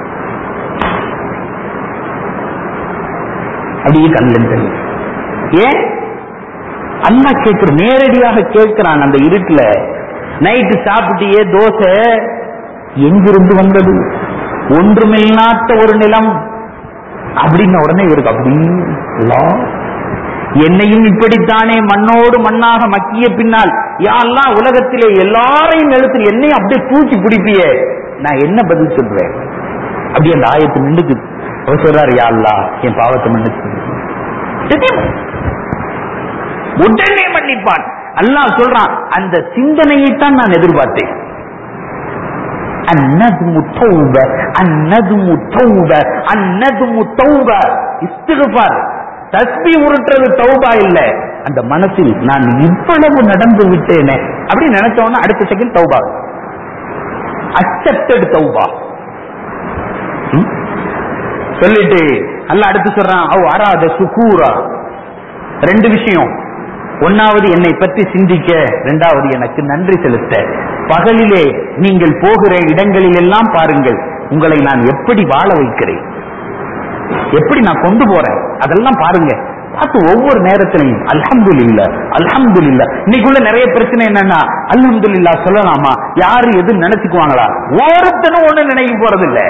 அப்படியே கண்ணு. ஏன் அண்ணா கேட்கிற, நேரடியாக கேட்கிறான். அந்த இருட்டுல நைட்டு சாப்பிட்டியே தோசை எங்கிருந்து வந்தது? ஒன்றுமில்லாத ஒரு நிலம் அப்படின்ன உடனே இவருக்கு அப்படி என்னையும் இப்படித்தானே மண்ணோடு மண்ணாக மக்கிய பின்னால் யாரெல்லாம் உலகத்திலே எல்லாரையும் எழுத்து என்னையும் அப்படியே தூக்கி பிடிப்பியே, நான் என்ன பதில் சொல்றேன்? அப்படி அந்த ஆயத்து நின்றுக்கு அவர் சொல்றாரு, யா அல்லாஹ் என் பாவத்தை மன்னிச்சு, உடனே மன்னிப்பான். அல்லாஹ் சொல்றான், அந்த சிந்தனையைத்தான் நான் எதிர்பார்த்தேன். அன்னதுமு தௌபா, அன்னதுமு தௌபா, அன்னதுமு தௌபா. இஸ்திக்ஃபார், தஸ்பீஹ் உருட்டுறது தௌபா இல்ல. அந்த மனசில் நான் இவ்வளவு நடந்து விட்டேனே அப்படி நினைச்சோன்னா அடுத்த செகண்ட் தௌபா, அக்செப்டட் தௌபா சொல்லிட்டு அல்லாஹ் அடுத்து சொல்றான், அவ் அராத சுகூரா. ரெண்டு விஷயம், ஒன்னாவது என்னை பற்றி சிந்திக்க, இரண்டாவது எனக்கு நன்றி செலுத்த. பகலிலே நீங்கள் போகிற இடங்களில் எல்லாம் பாருங்கள், உங்களை நான் எப்படி வாழ வைக்கிறேன், எப்படி நான் கொண்டு போறேன், அதெல்லாம் பாருங்க. பார்த்து ஒவ்வொரு நேரத்திலையும் அல்ஹம்துலில்லாஹ் அல்ஹம்துலில்லாஹ். இன்னைக்குள்ள நிறைய பிரச்சனை என்னன்னா, அல்ஹம்துலில்லாஹ் சொல்லலாமா, யாரு எது நினைச்சுக்குவாங்களா? ஒருத்தனும் ஒண்ணு நினைக்க போறது இல்ல.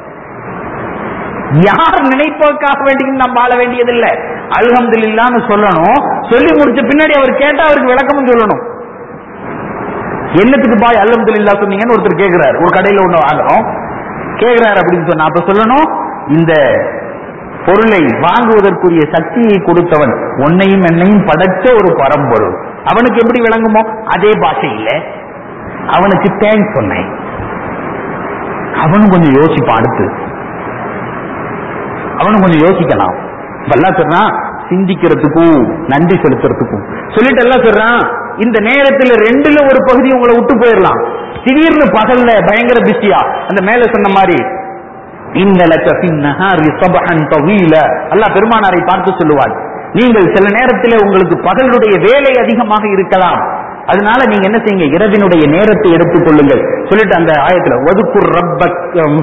யார் நினைப்பதற்காக வேண்டி நாம் வாழ வேண்டியதில்லை. அல்ஹம்துலில்லாஹ்னு சொல்லணும். சொல்லி முடிச்ச பின்னாடி அவர் கேட்டா அவருக்கு விளக்கமும் சொல்லணும். என்னத்துக்கு பாய் அல்ஹம்துலில்லாஹ் சொன்னீங்கன்னு ஒருத்தர் கேட்கிறார், ஒரு கடையில ஒண்ணு வாங்குறோம் கேட்கிறார் அப்படின்னு சொன்னா அப்ப சொல்லணும், இந்த பொருளை வாங்குவதற்குரிய சக்தியை கொடுத்தவன் உன்னையும் என்னையும் படைச்ச ஒரு பரம்பொருள், அவனுக்கு எப்படி விளங்குமோ அதே பாஷையில அவனுக்கு தேங்க்ஸ் சொன்னேன். அவனும் கொஞ்சம் யோசிப்பான், அடுத்து அவனும் கொஞ்சம் யோசிக்கலாம். எல்லாம் சொல்றான், சிந்திக்கிறதுக்கும் நன்றி செலுத்துறதுக்கும் சொல்லிட்டு எல்லாம் சொல்றான், இந்த நேரத்தில் ரெண்டுல ஒரு பகுதி உங்களை விட்டு போயிடலாம். திடீர்னு பகல்ல பயங்கர பிஸியா, அந்த மேல சொன்ன மாதிரி அல்லாஹ் பெருமானாரை பார்த்து சொல்லுவார், நீங்கள் சில நேரத்தில் உங்களுக்கு பகலுடைய வேலை அதிகமாக இருக்கலாம், அதனால நீங்க என்ன செய்யுங்க, இரவினுடைய நேரத்தை எடுத்துக் கொள்ளுங்கள் சொல்லிட்டு அந்த ஆயத்துல வதுக்குர் ரப்பக்,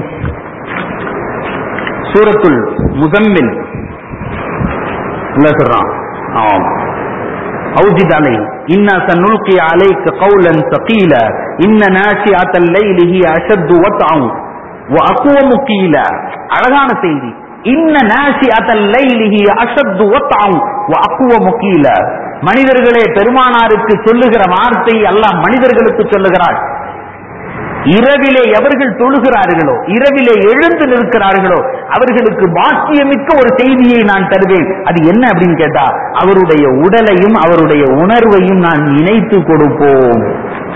சூரத்துல் முஸம்மில் அல்லாஹ் சொல்றான், அவுஜித் அலை இன்னா சனுல்கி அலைக கௌலன் ஸகீலா இன்ன நாஷிஅத்தல் லைலி ஹிய அஷத்து வத்அன் வ அக்வமு கீலா. அழகான செய்தி. இன்ன நாஷிஅத்தல் லைலி ஹிய அஷத்து வத்அன், வஅக்வ முகீல. மனிதர்களே, பெருமானாருக்கு சொல்லுகிற வார்த்தை அல்லாஹ் மனிதர்களுக்கு சொல்லுகிறார். இரவிலே எவர்கள் தொழுகிறார்களோ, இரவிலே எழுந்து நிற்கிறார்களோ, அவர்களுக்கு பாக்கியமிக்க ஒரு செய்தியை நான் தருவேன். அது என்ன அப்படின்னு கேட்டா, அவருடைய உடலையும் அவருடைய உணர்வையும் நான் இணைத்து கொடுப்போம்.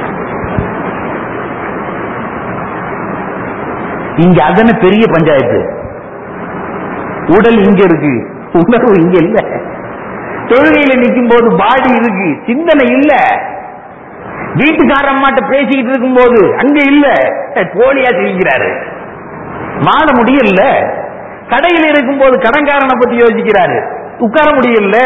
இங்க அதன பெரிய பஞ்சாயத்து. உடல் இங்க இருக்கு, உணர்வு இங்க இல்ல. தொழுகையில நிற்கும் போது பாடி இருக்கு, சிந்தனை இல்ல. வீட்டுக்காரம்மாட்ட பேசிக்கிட்டு இருக்கும் போது அங்க இல்ல, போலியா செய்கிறாரு, மாட முடியல. கடையில் இருக்கும் போது கடன்காரனை பத்தி யோசிக்கிறாரு, உட்கார முடியல.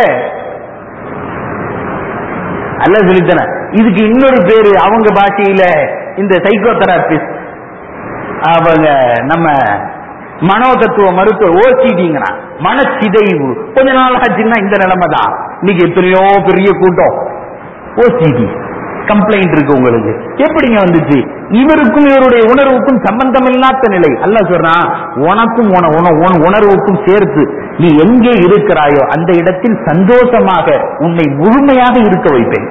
அல்ல சொல்லித்தன. இதுக்கு இன்னொரு பேரு அவங்க பாஷையில இந்த சைக்கோ தெராபிஸ்ட், அவங்க நம்ம மனோ தத்துவ மருத்துவ ஓசிடிங்கிறான், மனச்சிதைவு. கொஞ்ச நாள் ஆச்சுன்னா இந்த நிலைமை தான். இன்னைக்கு எத்தனையோ பெரிய கூட்டம் ஓசிடி கம்ப்ளைண்ட் இருக்கு உங்களுக்கு. எப்படிங்க வந்துச்சு? இவருக்கும் இவருடைய உணர்வுக்கும் சம்பந்தம் இல்லாத நிலை. அல்லாஹ் சொல்றான், உனக்கும் உணர்வுக்கும் சேர்த்து நீ எங்கே இருக்கிறாயோ அந்த இடத்தில் சந்தோஷமாக உன்னை முழுமையாக இருக்க வைப்பேன்.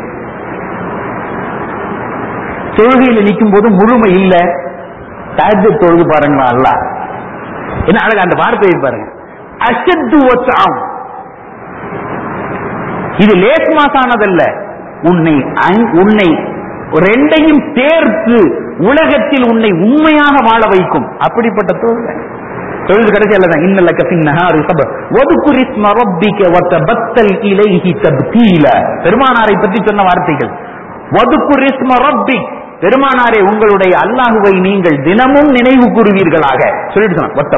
தொழுகையில் நிற்கும் போது முழுமை இல்ல. தஹஜ்ஜுத் தொழுது பாருங்களா, அல்லாஹ் என்ன அழகா அந்த வார்த்தையை பாருங்க. அஷத்து வச்சாம், இது லேஸ்மாசானதல்ல. உன்னை உன்னை ரெண்டையும் சேர்த்து உலகத்தில் உன்னை உண்மையாக வாழ வைக்கும். அப்படிப்பட்ட தொழுகை. தொழுது கடைசியில் தான் இன்னல்ல கஃபின் நஹாரி சபர் வதுகுர் இஸ்ம ரப்பிக வதபத்தல் இலைஹி தப்தீல. பெருமானாரை பற்றி சொன்ன வார்த்தைகள். வதுகுர் இஸ்ம ரப்பிக், பெருமானாரே உங்களுடைய அல்லாஹுவை நீங்கள் தினமும் நினைவு கூறுவீர்களாக சொல்லிட்டு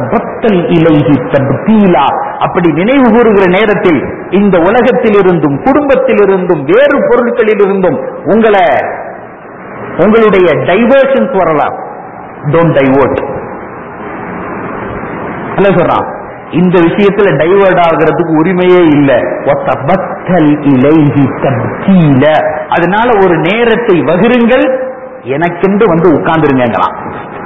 சொன்ன. அப்படி நினைவு கூறுகிற நேரத்தில் இந்த உலகத்தில் இருந்தும் குடும்பத்தில் இருந்தும் வேறு பொருட்களில் இருந்தும் உங்களை உங்களுடைய டைவர்ஷன்ஸ் வரலாம். Don't divert. அல்ல சொல்றான், இந்த விஷயத்துல டைவர்ட் ஆகிறதுக்கு உரிமையே இல்லை. அதனால ஒரு நேரத்தை வகிருங்கள், எனக்கென்று வந்து உட்கார்ந்துருங்கலாம்.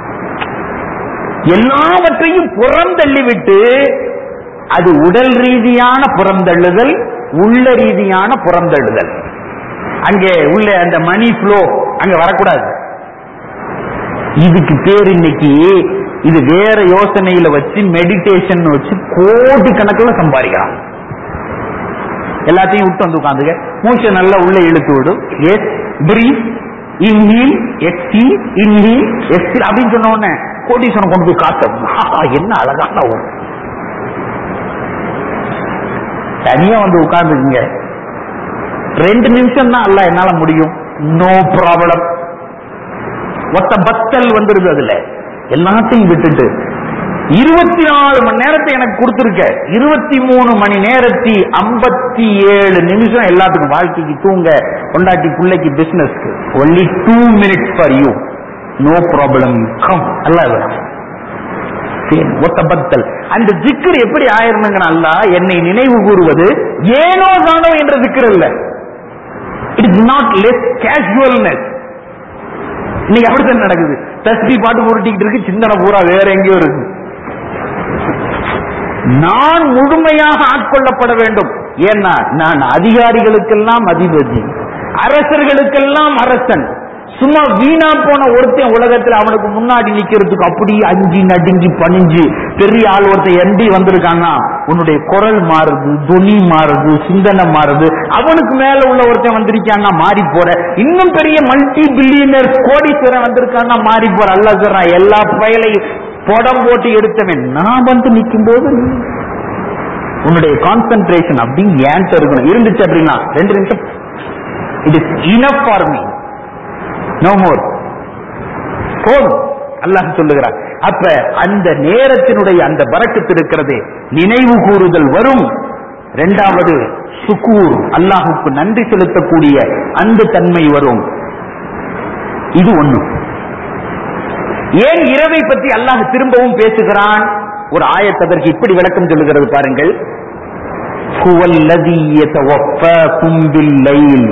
எல்லாவற்றையும் புறந்தள்ளிவிட்டு, அது உடல் ரீதியான புறந்தள்ளுதல், உள்ள ரீதியான புறந்தள்ளுதல். அங்கே உள்ள அந்த மணி ஃப்ளோ அங்க வரக்கூடாது. இதுக்கு பேர் இன்னைக்கு இது வேற யோசனையில வச்சு மெடிடேஷன் வச்சு கோடி கணக்கில் சம்பாதிக்கலாம். எல்லாத்தையும் விட்டு வந்து உட்காந்துங்க, மூச்சை நல்லா உள்ள இழுத்து விடும். Yes breathe, inhale exhale, inhale exhale அப்படின்னு சொன்ன உடனே கோடீஸ்வரன் கொண்டு போய் காட்ட என்ன அழகான ஒரு தனியா வந்து உட்கார்ந்துக்குங்க. ரெண்டு நிமிஷம் தான் அல்ல என்னால முடியும், நோ ப்ராப்ளம். ஒத்த பத்தல் வந்துருது. அதுல எல்லாத்தையும் விட்டுட்டு இருபத்தி நாலு மணி நேரத்தை எனக்கு கொடுத்துருக்க, இருபத்தி மூணு மணி நேரத்தி ஐம்பத்தி ஏழு நிமிஷம் எல்லாத்துக்கும், வாழ்க்கைக்கு, தூங்க, கொண்டாட்டி, பிள்ளைக்கு, பிசினஸ்க்கு. Only two minutes for you, no problem, come. அல்ல ஒத்தபத்தல். அந்த ஜிக்கர் எப்படி ஆயிரணுங்க? அல்ல என்னை நினைவு கூறுவது ஏனோ தானோ என்ற ஜிக்கர் இல்ல. It is not less casualness. இன்னைக்கு அப்படித்தான் நடக்குது. தஸ்பி பாட்டு போட்டுக்கிட்டு இருக்கு, சிந்தனை பூரா வேற எங்கேயோ இருக்கு. நான் முழுமையாக ஆட்கொள்ளப்பட வேண்டும். ஏன்னா நான் அதிகாரிகளுக்கெல்லாம் அதிபதி, அரசர்களுக்கெல்லாம் அரசன். சும்மா வீணா போன ஒருத்தன் உலகத்தில் அவனுக்கு முன்னாடி நிக்கிறதுக்கு அப்படி அஞ்சு நடுங்கி பணிஞ்சு பெரிய ஆள் ஒருத்தன் எம்பி வந்திருக்கான்னா உன்னுடைய குரல் மாறுது, துணி மாறுது, சிந்தனை மாறுது. அவனுக்கு மேல உள்ள ஒருத்தன் வந்திருக்கான்னா மாறி போற. இன்னும் பெரிய மல்டி பில்லியனர் கோடீஸ்வரன் வந்திருக்கான்னா மாறி போற. அல்லாஹ் சொல்றான், எல்லா பயலையும் படம் போட்டு எடுத்தவன் நான் வந்து நிற்கும் போது உன்னுடைய கான்சென்ட்ரேஷன் அப்படின்னு ஏன் இருக்கணும். இருந்துச்சு அப்படின்னா ரெண்டு நிமிஷம், it is enough for me, no more. போதும் அல்லாஹ் சொல்லுகிறார். அப்ப அந்த நேரத்தினுடைய அந்த பரக்கத்து இருக்கிறது, நினைவு கூறுதல் வரும். இரண்டாவது சுக்கூர், அல்லாஹுக்கு நன்றி செலுத்தக்கூடிய அந்த தன்மை வரும். இது ஒண்ணு. ஏன் இரவை பற்றி அல்லாஹ் திரும்பவும் பேசுகிறான்? ஒரு ஆயத் அதற்கு இப்படி விளக்கம் சொல்லுகிறது பாருங்கள். ஹுவல்லதீ யதவஃபாகும் பில்லைல்.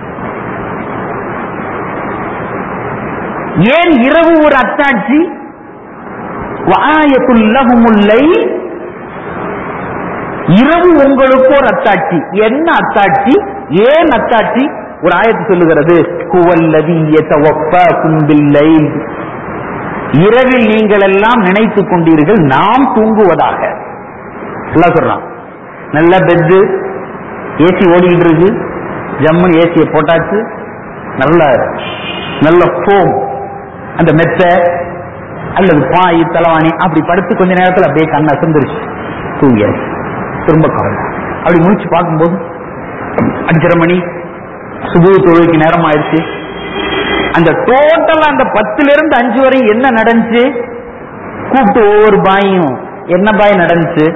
ஏன் இரவு ஒரு அத்தாட்சி? வஆயத்துல் லஹுமுல் லைல். இரவு உங்களுக்கு ஒரு அத்தாட்சி. என்ன அத்தாட்சி? ஏன் அத்தாட்சி? ஒரு ஆயத்து சொல்லுகிறது, ஹுவல்லதீ யதவஃபாக்கும் பில்லைல். இரவில் நீங்கள் எல்லாம் நினைத்துக் கொண்டீர்கள் நாம் தூங்குவதாக. எல்லாம் சொல்றான். நல்ல பெட்டு, ஏசி ஓடிக்கிட்டு இருக்கு, ஜம்முன்னு ஏசியை போட்டாச்சு, நல்ல நல்ல ஃபோம், அந்த மெத்த அல்லது பாய் தலவாணி அப்படி படுத்து கொஞ்ச நேரத்தில் அப்படியே கண் அசந்துருச்சு, தூங்கிய திரும்ப காலம். அப்படி முடிச்சு பார்க்கும்போது அஞ்சரை மணி சுபு தொழுகைக்கு நேரம் ஆயிடுச்சு. அந்த டோட்டல் அந்த பத்துல இருந்து அஞ்சு வரை என்ன நடந்துச்சு? கூப்பிட்டு ஒவ்வொரு பாயும் என்ன பாய் நடந்துச்சு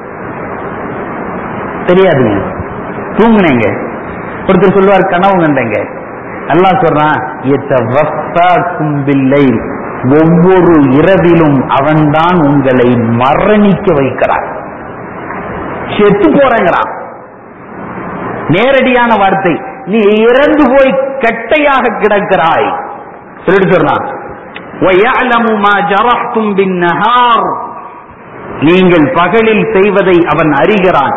தெரியாதுங்க, தூங்குனேங்க. ஒருத்தர் சொல்லுவார் கனவு கண்டேங்க. நல்லா சொல்றான், ஒவ்வொரு இரவிலும் அவன்தான் உங்களை மரணிக்க வைக்கிறான், செத்து போறேங்கிறான். நேரடியான வார்த்தை, நீ இறந்து போய் கட்டையாக கிடக்கிறாய் சொல்லிட்டு சொல்றான். நீங்கள் பகலில் செய்வதை அவன் அறிகிறான்.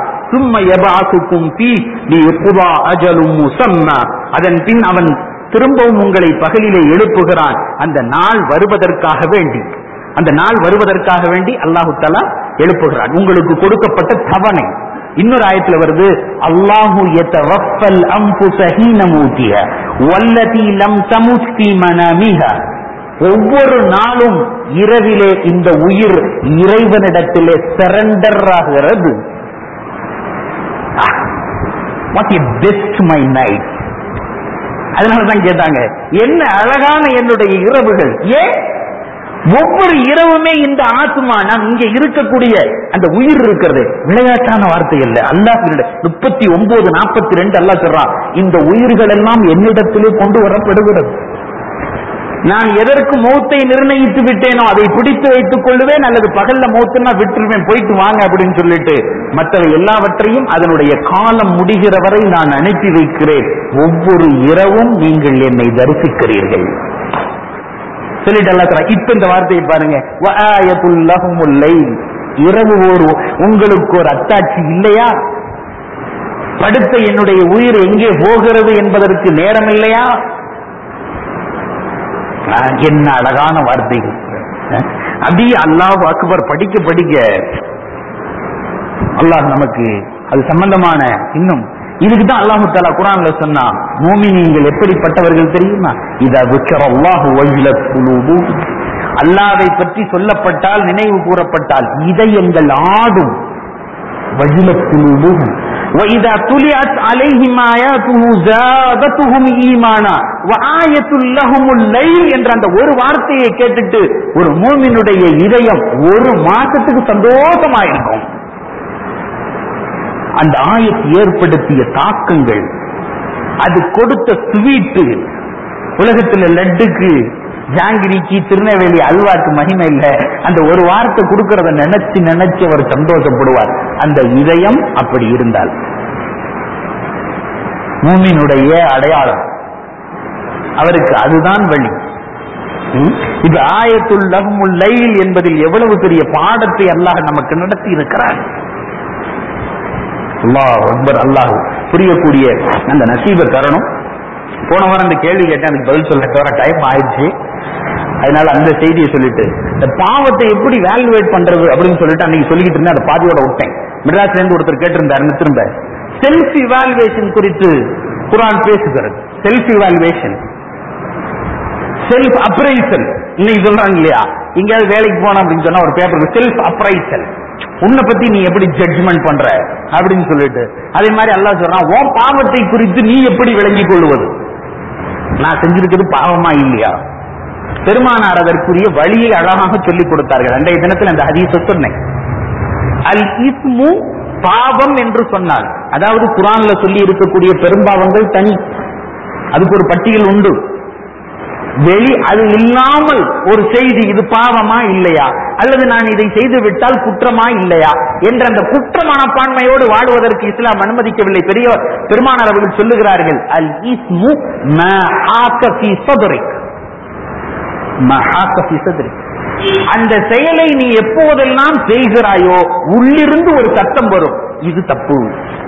அதன் பின் அவன் திரும்பவும் உங்களை பகலிலே எழுப்புகிறான். அந்த நாள் வருவதற்காக வேண்டி அந்த நாள் வருவதற்காக வேண்டி அல்லாஹு தஆலா எழுப்புகிறான். உங்களுக்கு கொடுக்கப்பட்ட தவணை. இன்னொரு ஆயத்துல வருது, அல்லாஹு யதவஃபல் அன்ஃபுஸ ஹீன மௌத்திஹா வல்லதி லம் தமுத் ஃபீ மனாமிஹா. ஒவ்வொரு நாளும் இரவிலே இந்த உயிர் இறைவனிடத்திலே சரண்டர் ஆகிறது. What a best my night. அதனாலதான் கேட்டாங்க, என்ன அழகான என்னுடைய இரவுகள். ஏன் ஒவ்வொரு இரவுமே இந்த ஆத்மா, நாம் இங்க இருக்கக்கூடிய அந்த உயிர் இருக்கிறது விளையாட்டான வார்த்தை அல்ல. அல்லாஹ் முப்பத்தி ஒன்பது நாற்பத்தி ரெண்டு அல்லாஹ் சொல்றான், இந்த உயிர்கள் எல்லாம் என்னிடத்திலே கொண்டு வரப்படுகிறது. நான் எதற்கு மௌத்தை நிர்ணயித்து விட்டேனோ அதை பிடித்து வைத்துக் கொள்ளுவேன், அல்லது பகல்ல மௌத்துனா விட்டுருவேன், போயிட்டு வாங்க அப்படின்னு சொல்லிட்டு மற்றவை எல்லாவற்றையும் அதனுடைய காலம் முடிகிற வரை நான் அனுப்பி வைக்கிறேன். ஒவ்வொரு இரவும் நீங்கள் என்னை தரிசிக்கிறீர்கள் சொல்லிட்டு அல்லாஹ் சொல்றான். இப்ப இந்த வார்த்தையை பாருங்க, வஆயத்துல் லஹுமுல் லைல். இரவு ஒரு உங்களுக்கு ஒரு அத்தாட்சி இல்லையா? படுத்த என்னுடைய உயிர் எங்கே போகிறது என்பதற்கு நேரம் இல்லையா? என்ன அழகான வார்த்தைகள். அப்படியே அல்லாஹ் அக்பர் படிக்க படிக்க அல்லாஹ் நமக்கு அது சம்பந்தமான இன்னும் இதுக்குதான் அல்லாஹு தஆலா குர்ஆன்ல சொன்னா, மூமினீங்கள் எப்படிப்பட்டவர்கள் தெரியுமா? இதா ذكرல்லாஹு வஜ்லத் குலூபு. அல்லாஹ்வை பற்றி சொல்லப்பட்டால், நினைவு கூறப்பட்டால் இதயங்கள் ஆடும். வஜ்லத் குலூபு. وَإِذَا تُلِيَتْ عَلَيْهِمْ آيَاتُهُ زَادَتْهُمْ إِيمَانًا وَآيَةٌ لَهُمُ اللَّيْلُ என்ற அந்த ஒரு வார்த்தையை கேட்டுட்டு ஒரு மூமினுடைய இதயம் ஒரு மாசத்துக்கு சந்தோஷமாயிருக்கும். அந்த ஆயத் ஏற்படுத்திய தாக்கங்கள், அது கொடுத்த ஸ்வீட்டு, உலகத்துல லட்டுக்கு, ஜாங்கிரிக்கு, திருநெல்வேலி அல்வாக்கு மகிமை இல்ல. அந்த ஒரு வார்த்தை கொடுக்கறத நினைச்சு நினைச்சு அவர் சந்தோஷப்படுவார். அந்த இதயம் அப்படி இருந்தால் மூமினுடைய அடையாளம், அவருக்கு அதுதான் வழி. இது ஆயத்துல் லஹ்முல் லைல் என்பதில் எவ்வளவு பெரிய பாடத்தை அல்லாஹ் நமக்கு நடத்தி இருக்கிறார். அல்லாஹ் அக்பர். அல்லாஹ் புரியக்கூடிய அந்த நசீப தரணும். போன வாரம் அந்த கேள்வி கேட்டேன், அதுக்கு பதில் சொல்ல தவிர டைம் ஆயிடுச்சு. அதனால அந்த செய்தியை சொல்லிட்டு, இந்த பாவத்தை எப்படி வேல்யூவேட் பண்றது அப்படின்னு சொல்லிட்டு அன்னைக்கு சொல்லிக்கிட்டு இருந்தேன். அந்த பாதியோட விட்டேன். மெட்ராஸ்ல இருந்து ஒருத்தர் கேட்டிருந்தாரு, திரும்ப செல்ஃப் இவாலுவேஷன் குறித்து குர்ஆன் பேசுகிறது. Self evaluation, self appraisal. இன்னைக்கு சொல்றாங்க இல்லையா, எங்கேயாவது வேலைக்கு போனோம் அப்படின்னு சொன்னா ஒரு பேப்பருக்கு செல்ஃப் அப்ரைசல், உன்னை பத்தி நீ எப்படி ஜட்ஜ்மெண்ட் பண்ற அப்படின்னு சொல்லிட்டு. அதே மாதிரி அல்லாஹ் சொல்றான், உன் பாவத்தை குறித்து நீ எப்படி விளங்கிக் கொள்வது, நான் செஞ்சிருக்கிறது பாவமா இல்லையா. பெருமானார் அதற்குரிய வழியை அழகாக சொல்லிக் கொடுத்தார்கள். அன்றைய தினத்தில் அந்த ஹதீஸை சொன்னேன். அல் இஸ்மு, பாவம் என்று சொன்னால், அதாவது குர்ஆன்ல சொல்லி இருக்கக்கூடிய பெரும்பாவங்கள் தனி, அதுக்கு ஒரு பட்டியல் உண்டு. வெளி அது இல்லாமல் ஒரு செய்தி, இது பாவமா இல்லையா, அல்லது நான் இதை செய்து விட்டால் குற்றமா இல்லையா என்ற அந்த குற்ற மனப்பான்மையோடு வாழ்வதற்கு இஸ்லாம் அனுமதிக்கவில்லை. பெரிய பெருமானார் அவர்கள் சொல்லுகிறார்கள், அல் இஸ்மு மா ஹாக ஃபீ ஸத்ரிக், மா ஹாக ஃபீ ஸத்ரிக். அந்த செயலை நீ எப்போதெல்லாம் செய்கிறாயோ உள்ளிருந்து ஒரு சத்தம் வரும். இது தப்பு.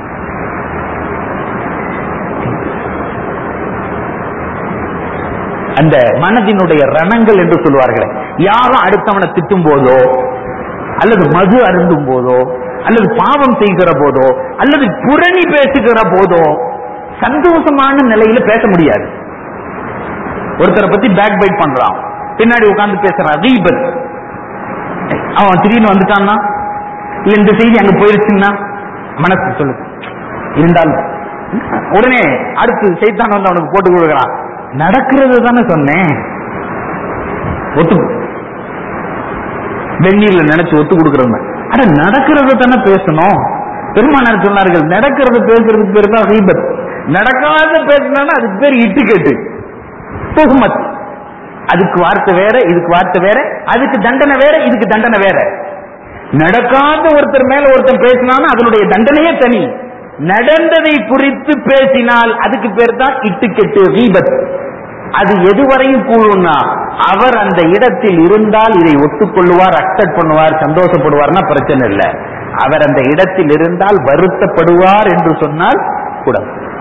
அந்த மனதினுடைய ரணங்கள் என்று சொல்வார்களே, யாரும் அடுத்தவனை திட்டும் போதோ அல்லது மது அருந்தும் போதோ அல்லது பாவம் செய்கிற போதோ அல்லது புரணி பேசுகிற போதோ சந்தோஷமான நிலையில பேச முடியாது. ஒருத்தரை பத்தி பேக் பைட் பண்றான், பின்னாடி உட்கார்ந்து பேசுறான், ரீபத். அவன் திடீர்னு வந்துட்டான்னா, இந்த செய்தி அங்க போயிருச்சுன்னா மனசு சொல்லு இருந்தாலும் உடனே அடுத்து சைத்தான் வந்து அவனுக்கு போட்டு கொடுக்குறான். நடக்கிறது தானே சொன்னேன், ஒத்து வெந்நீர்ல நினைச்சு ஒத்து கொடுக்கறது. அட நடக்கிறது தானே பேசணும். பெருமானார் சொன்னார்கள், நடக்கிறது பேசுறதுக்கு பேர் தான் ரீபத், நடக்காத பேசினா அதுக்கு பேர் இட்டு கேட்டு துஹ்மத். அதுக்கு வார்த்தை வேற, இதுக்கு வார்த்தை வேற, அதுக்கு தண்டனை வேற, இதுக்கு தண்டனை வேற. நடக்காத ஒருத்தர் மேல ஒருத்தர் பேசினாலும் அதனுடைய தண்டனையே தனி. நடந்ததை குறித்து பேசினால் அதுக்கு பேர் தான் இட்டுக்கெட்டு ரீபத். அது எதுவரையும் கூழுன்னா, அவர் அந்த இடத்தில் இருந்தால் இதை ஒத்துக்கொள்வார், அக்செப்ட் பண்ணுவார், சந்தோஷப்படுவார்னா பிரச்சனை இல்லை. அவர் அந்த இடத்தில் இருந்தால் வருத்தப்படுவார் என்று சொன்னால் கூட.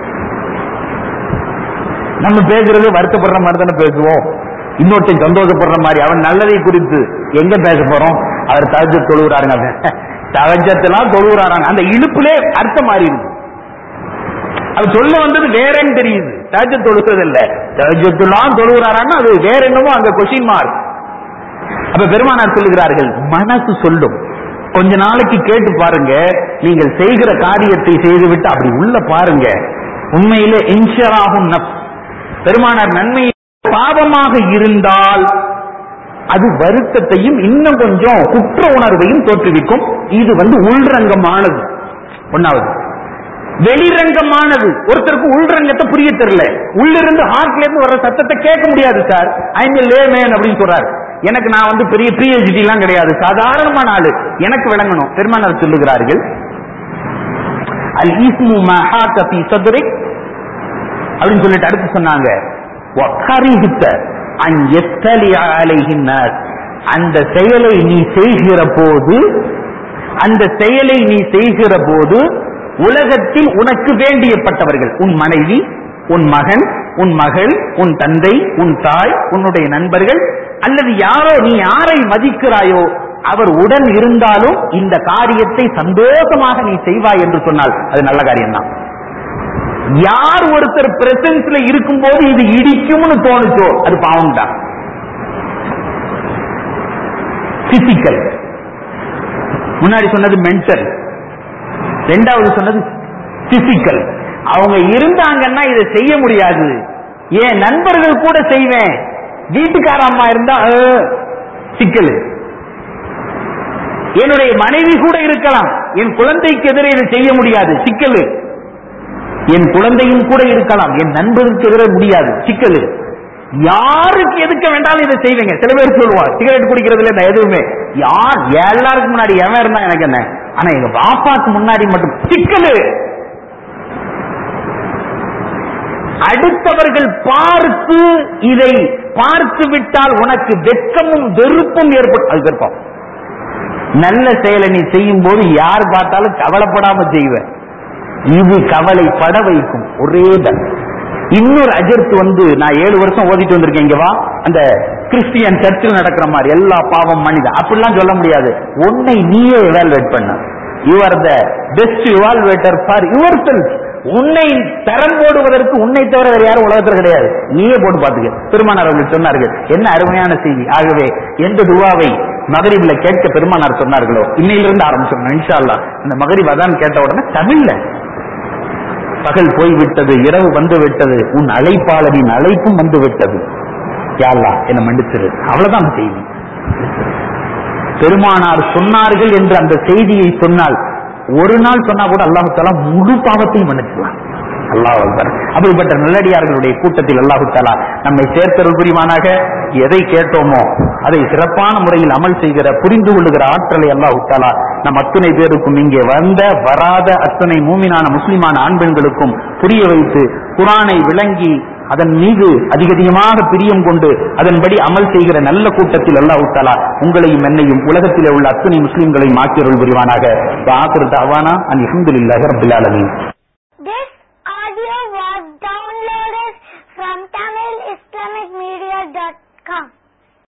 நம்ம பேசுறது வருத்தப்படுற மாதிரி தானே பேசுவோம், இன்னொருத்தன் சந்தோஷப்படுற மாதிரி. அவன் நல்லதை குறித்து எங்க பேச போறோம்? அவர் தஹஜ்ஜத் தொழுகிறாருங்க, தஹஜ்ஜத்லாம் தொழுகிறாராங்க, அந்த இழுப்புலே அர்த்தம் மாறி இருக்கு. அது சொல்ல வந்தது வேறன்னு தெரியுது, தஹஜ்ஜத் தொழுகிறது இல்ல, தஹஜ்ஜத்லாம் தொழுகிறாரான்னா அது வேற என்னமோ அங்க கொஸ்டின் மார்க். அப்ப பெருமானார் சொல்லுகிறார்கள், மனசு சொல்லும். கொஞ்ச நாளைக்கு கேட்டு பாருங்க, நீங்கள் செய்கிற காரியத்தை செய்துவிட்டு அப்படி உள்ள பாருங்க, உண்மையிலே இன்ஷராஹுன் நஃப்ஸ். பெருமானார் நன்மை பாவமாக இருந்தால் அது வருத்தத்தையும் இன்னும் கொஞ்சம் குற்ற உணர்வையும் தோற்றுவிக்கும். இது வந்து உள்ரங்கமானது. ஒன்னாவது. வெளிரங்கமானது, ஒருத்தருக்கு உள்ரங்கத்தை புரிய தெரியல, உள்ளிருந்து ஹார்ட்ல இருந்து வர சத்தத்தை கேட்க முடியாது. Sir I am layman அப்படின்னு சொல்றாரு. எனக்கு நான் வந்து பெரிய பிஹெச்டி எல்லாம் கிடையாது, சாதாரணமான ஆளு, எனக்கு விளங்கணும். பெருமானார் சொல்லுகிறார்கள், அல் இஸ்மு மா ஹாக ஃபீ ஸத்ரிக் அப்படின்னு சொல்லிட்டு அடுத்து சொன்னாங்க, அந்த செயலை நீ செய்கிற போது அந்த செயலை நீ செய்கிற போது உலகத்தில் உனக்கு வேண்டியப்பட்டவர்கள், உன் மனைவி, உன் மகன், உன் மகள், உன் தந்தை, உன் தாய், உன்னுடைய நண்பர்கள், அல்லது யாரோ நீ யாரை மதிக்கிறாயோ அவர் உடன் இருந்தாலும் இந்த காரியத்தை சந்தோஷமாக நீ செய்வாய் என்று சொன்னால் அது நல்ல காரியம்தான். யார் ஒருத்தர் பிரசன்ஸ்ல இருக்கும் போது இது இடிக்கும்னு தோணுச்சோ அது பாவம் தான். பிசிக்கல், முன்னாடி சொன்னது மென்டல், ரெண்டாவது சொன்னது பிசிக்கல். அவங்க இருந்தாங்கன்னா இதை செய்ய முடியாது. ஏன் நண்பர்கள் கூட செய்வேன், வீட்டுக்கார அம்மா இருந்தா சிக்கல். என்னுடைய மனைவி கூட இருக்கலாம், என் குழந்தைக்கு எதிரே இதை செய்ய முடியாது, சிக்கல். என் குழந்தையும் கூட இருக்கலாம், என் நண்பருக்கு எதிர முடியாது, சிக்கல். யாருக்கு எதுக்க வேண்டாலும் இதை செய்வீங்க. சில பேர் சொல்லுவாங்க, சிகரெட் குடிக்கிறதுல நான் எதுவுமே, யார் எல்லாருக்கும் முன்னாடி எவன் இருந்தா எனக்கு என்ன, ஆனா எங்க பாப்பாக்கு முன்னாடி மட்டும் சிக்கல். அடுத்தவர்கள் பார்த்து இதை பார்த்து விட்டால் உனக்கு வெட்கமும் வெறுப்பும் ஏற்படும். அது வெறுப்பம். நல்ல செயலை நீ செய்யும் போது யார் பார்த்தாலும் கவலைப்படாம செய்வேன், இது கவலைப்பட வைக்கும். ஒரே தான். இன்னொரு அஜர்த்து வந்து நான் ஏழு வருஷம் ஓதிட்டு வந்திருக்கேன். இங்க வா, அந்த கிறிஸ்டியன் சர்ச்சில் நடக்கிற மாதிரி எல்லா பாவம் மனித அப்படிலாம் சொல்ல முடியாது. உன்னை நீயே எவால்வேட் பண்ண. You are the best evaluator for yourself. உன்னை தரம் போடுவதற்கு உன்னை தவிர வேற யாரும் உலகத்தில் கிடையாது, நீயே போட்டு பார்த்துக்க. பெருமானார் அவர்கள் சொன்னார்கள், என்ன அருமையான செய்தி. ஆகவே எந்த துவாவை மகரிப்ல கேட்க பெருமானார் சொன்னார்களோ இன்னையிலிருந்து ஆரம்பிச்சோம் இன்ஷா அல்லாஹ். இந்த மகரிப் அதான் கேட்ட உடனே தமிழ்ல, பகல் போய்விட்டது, இரவு வந்து விட்டது, உன் அழைப்பாளரின் அழைப்பும் வந்து விட்டது, யா அல்லாஹ் என்ன மன்னிச்சிரு, அவ்வளவுதான் செய்தி. பெருமானார் சொன்னார்கள் என்று அந்த செய்தியை சொன்னால் ஒரு நாள் சொன்னா கூட அல்லாஹு தஆலா முழு பாவத்தையும் மன்னிச்சுக்கலாம். அல்லாஹ் அக்பர். அப்படிப்பட்ட நல்லடியார்களுடைய கூட்டத்தில் அல்லாஹு தஆலா நம்மை சேர்த்தருள் புரிவானாக. எதை கேட்டோமோ அதை சிறப்பான முறையில் அமல் செய்கிற, புரிந்து கொள்ளுகிற ஆற்றலை அல்லாஹு தஆலா நம் அத்தனை பேருக்கும், இங்கே வந்த வராத அத்தனை மூமினான முஸ்லிமான ஆண் பெண்களுக்கும் புரிய வைத்து, குர்ஆனை விளங்கி அதன் மீது அதிக அதிகமாக பிரியம் கொண்டு அதன்படி அமல் செய்கிற நல்ல கூட்டத்தில் அல்லாஹ் தஆலா உங்களையும் என்னையும் உலகத்திலே உள்ள அத்தனை முஸ்லிம்களையும் ஆக்கியருள் புரிவானாக. வ ஆகிரு தஅவானா அல்ஹம்துலில்லாஹி ரப்பில் ஆலமீன்.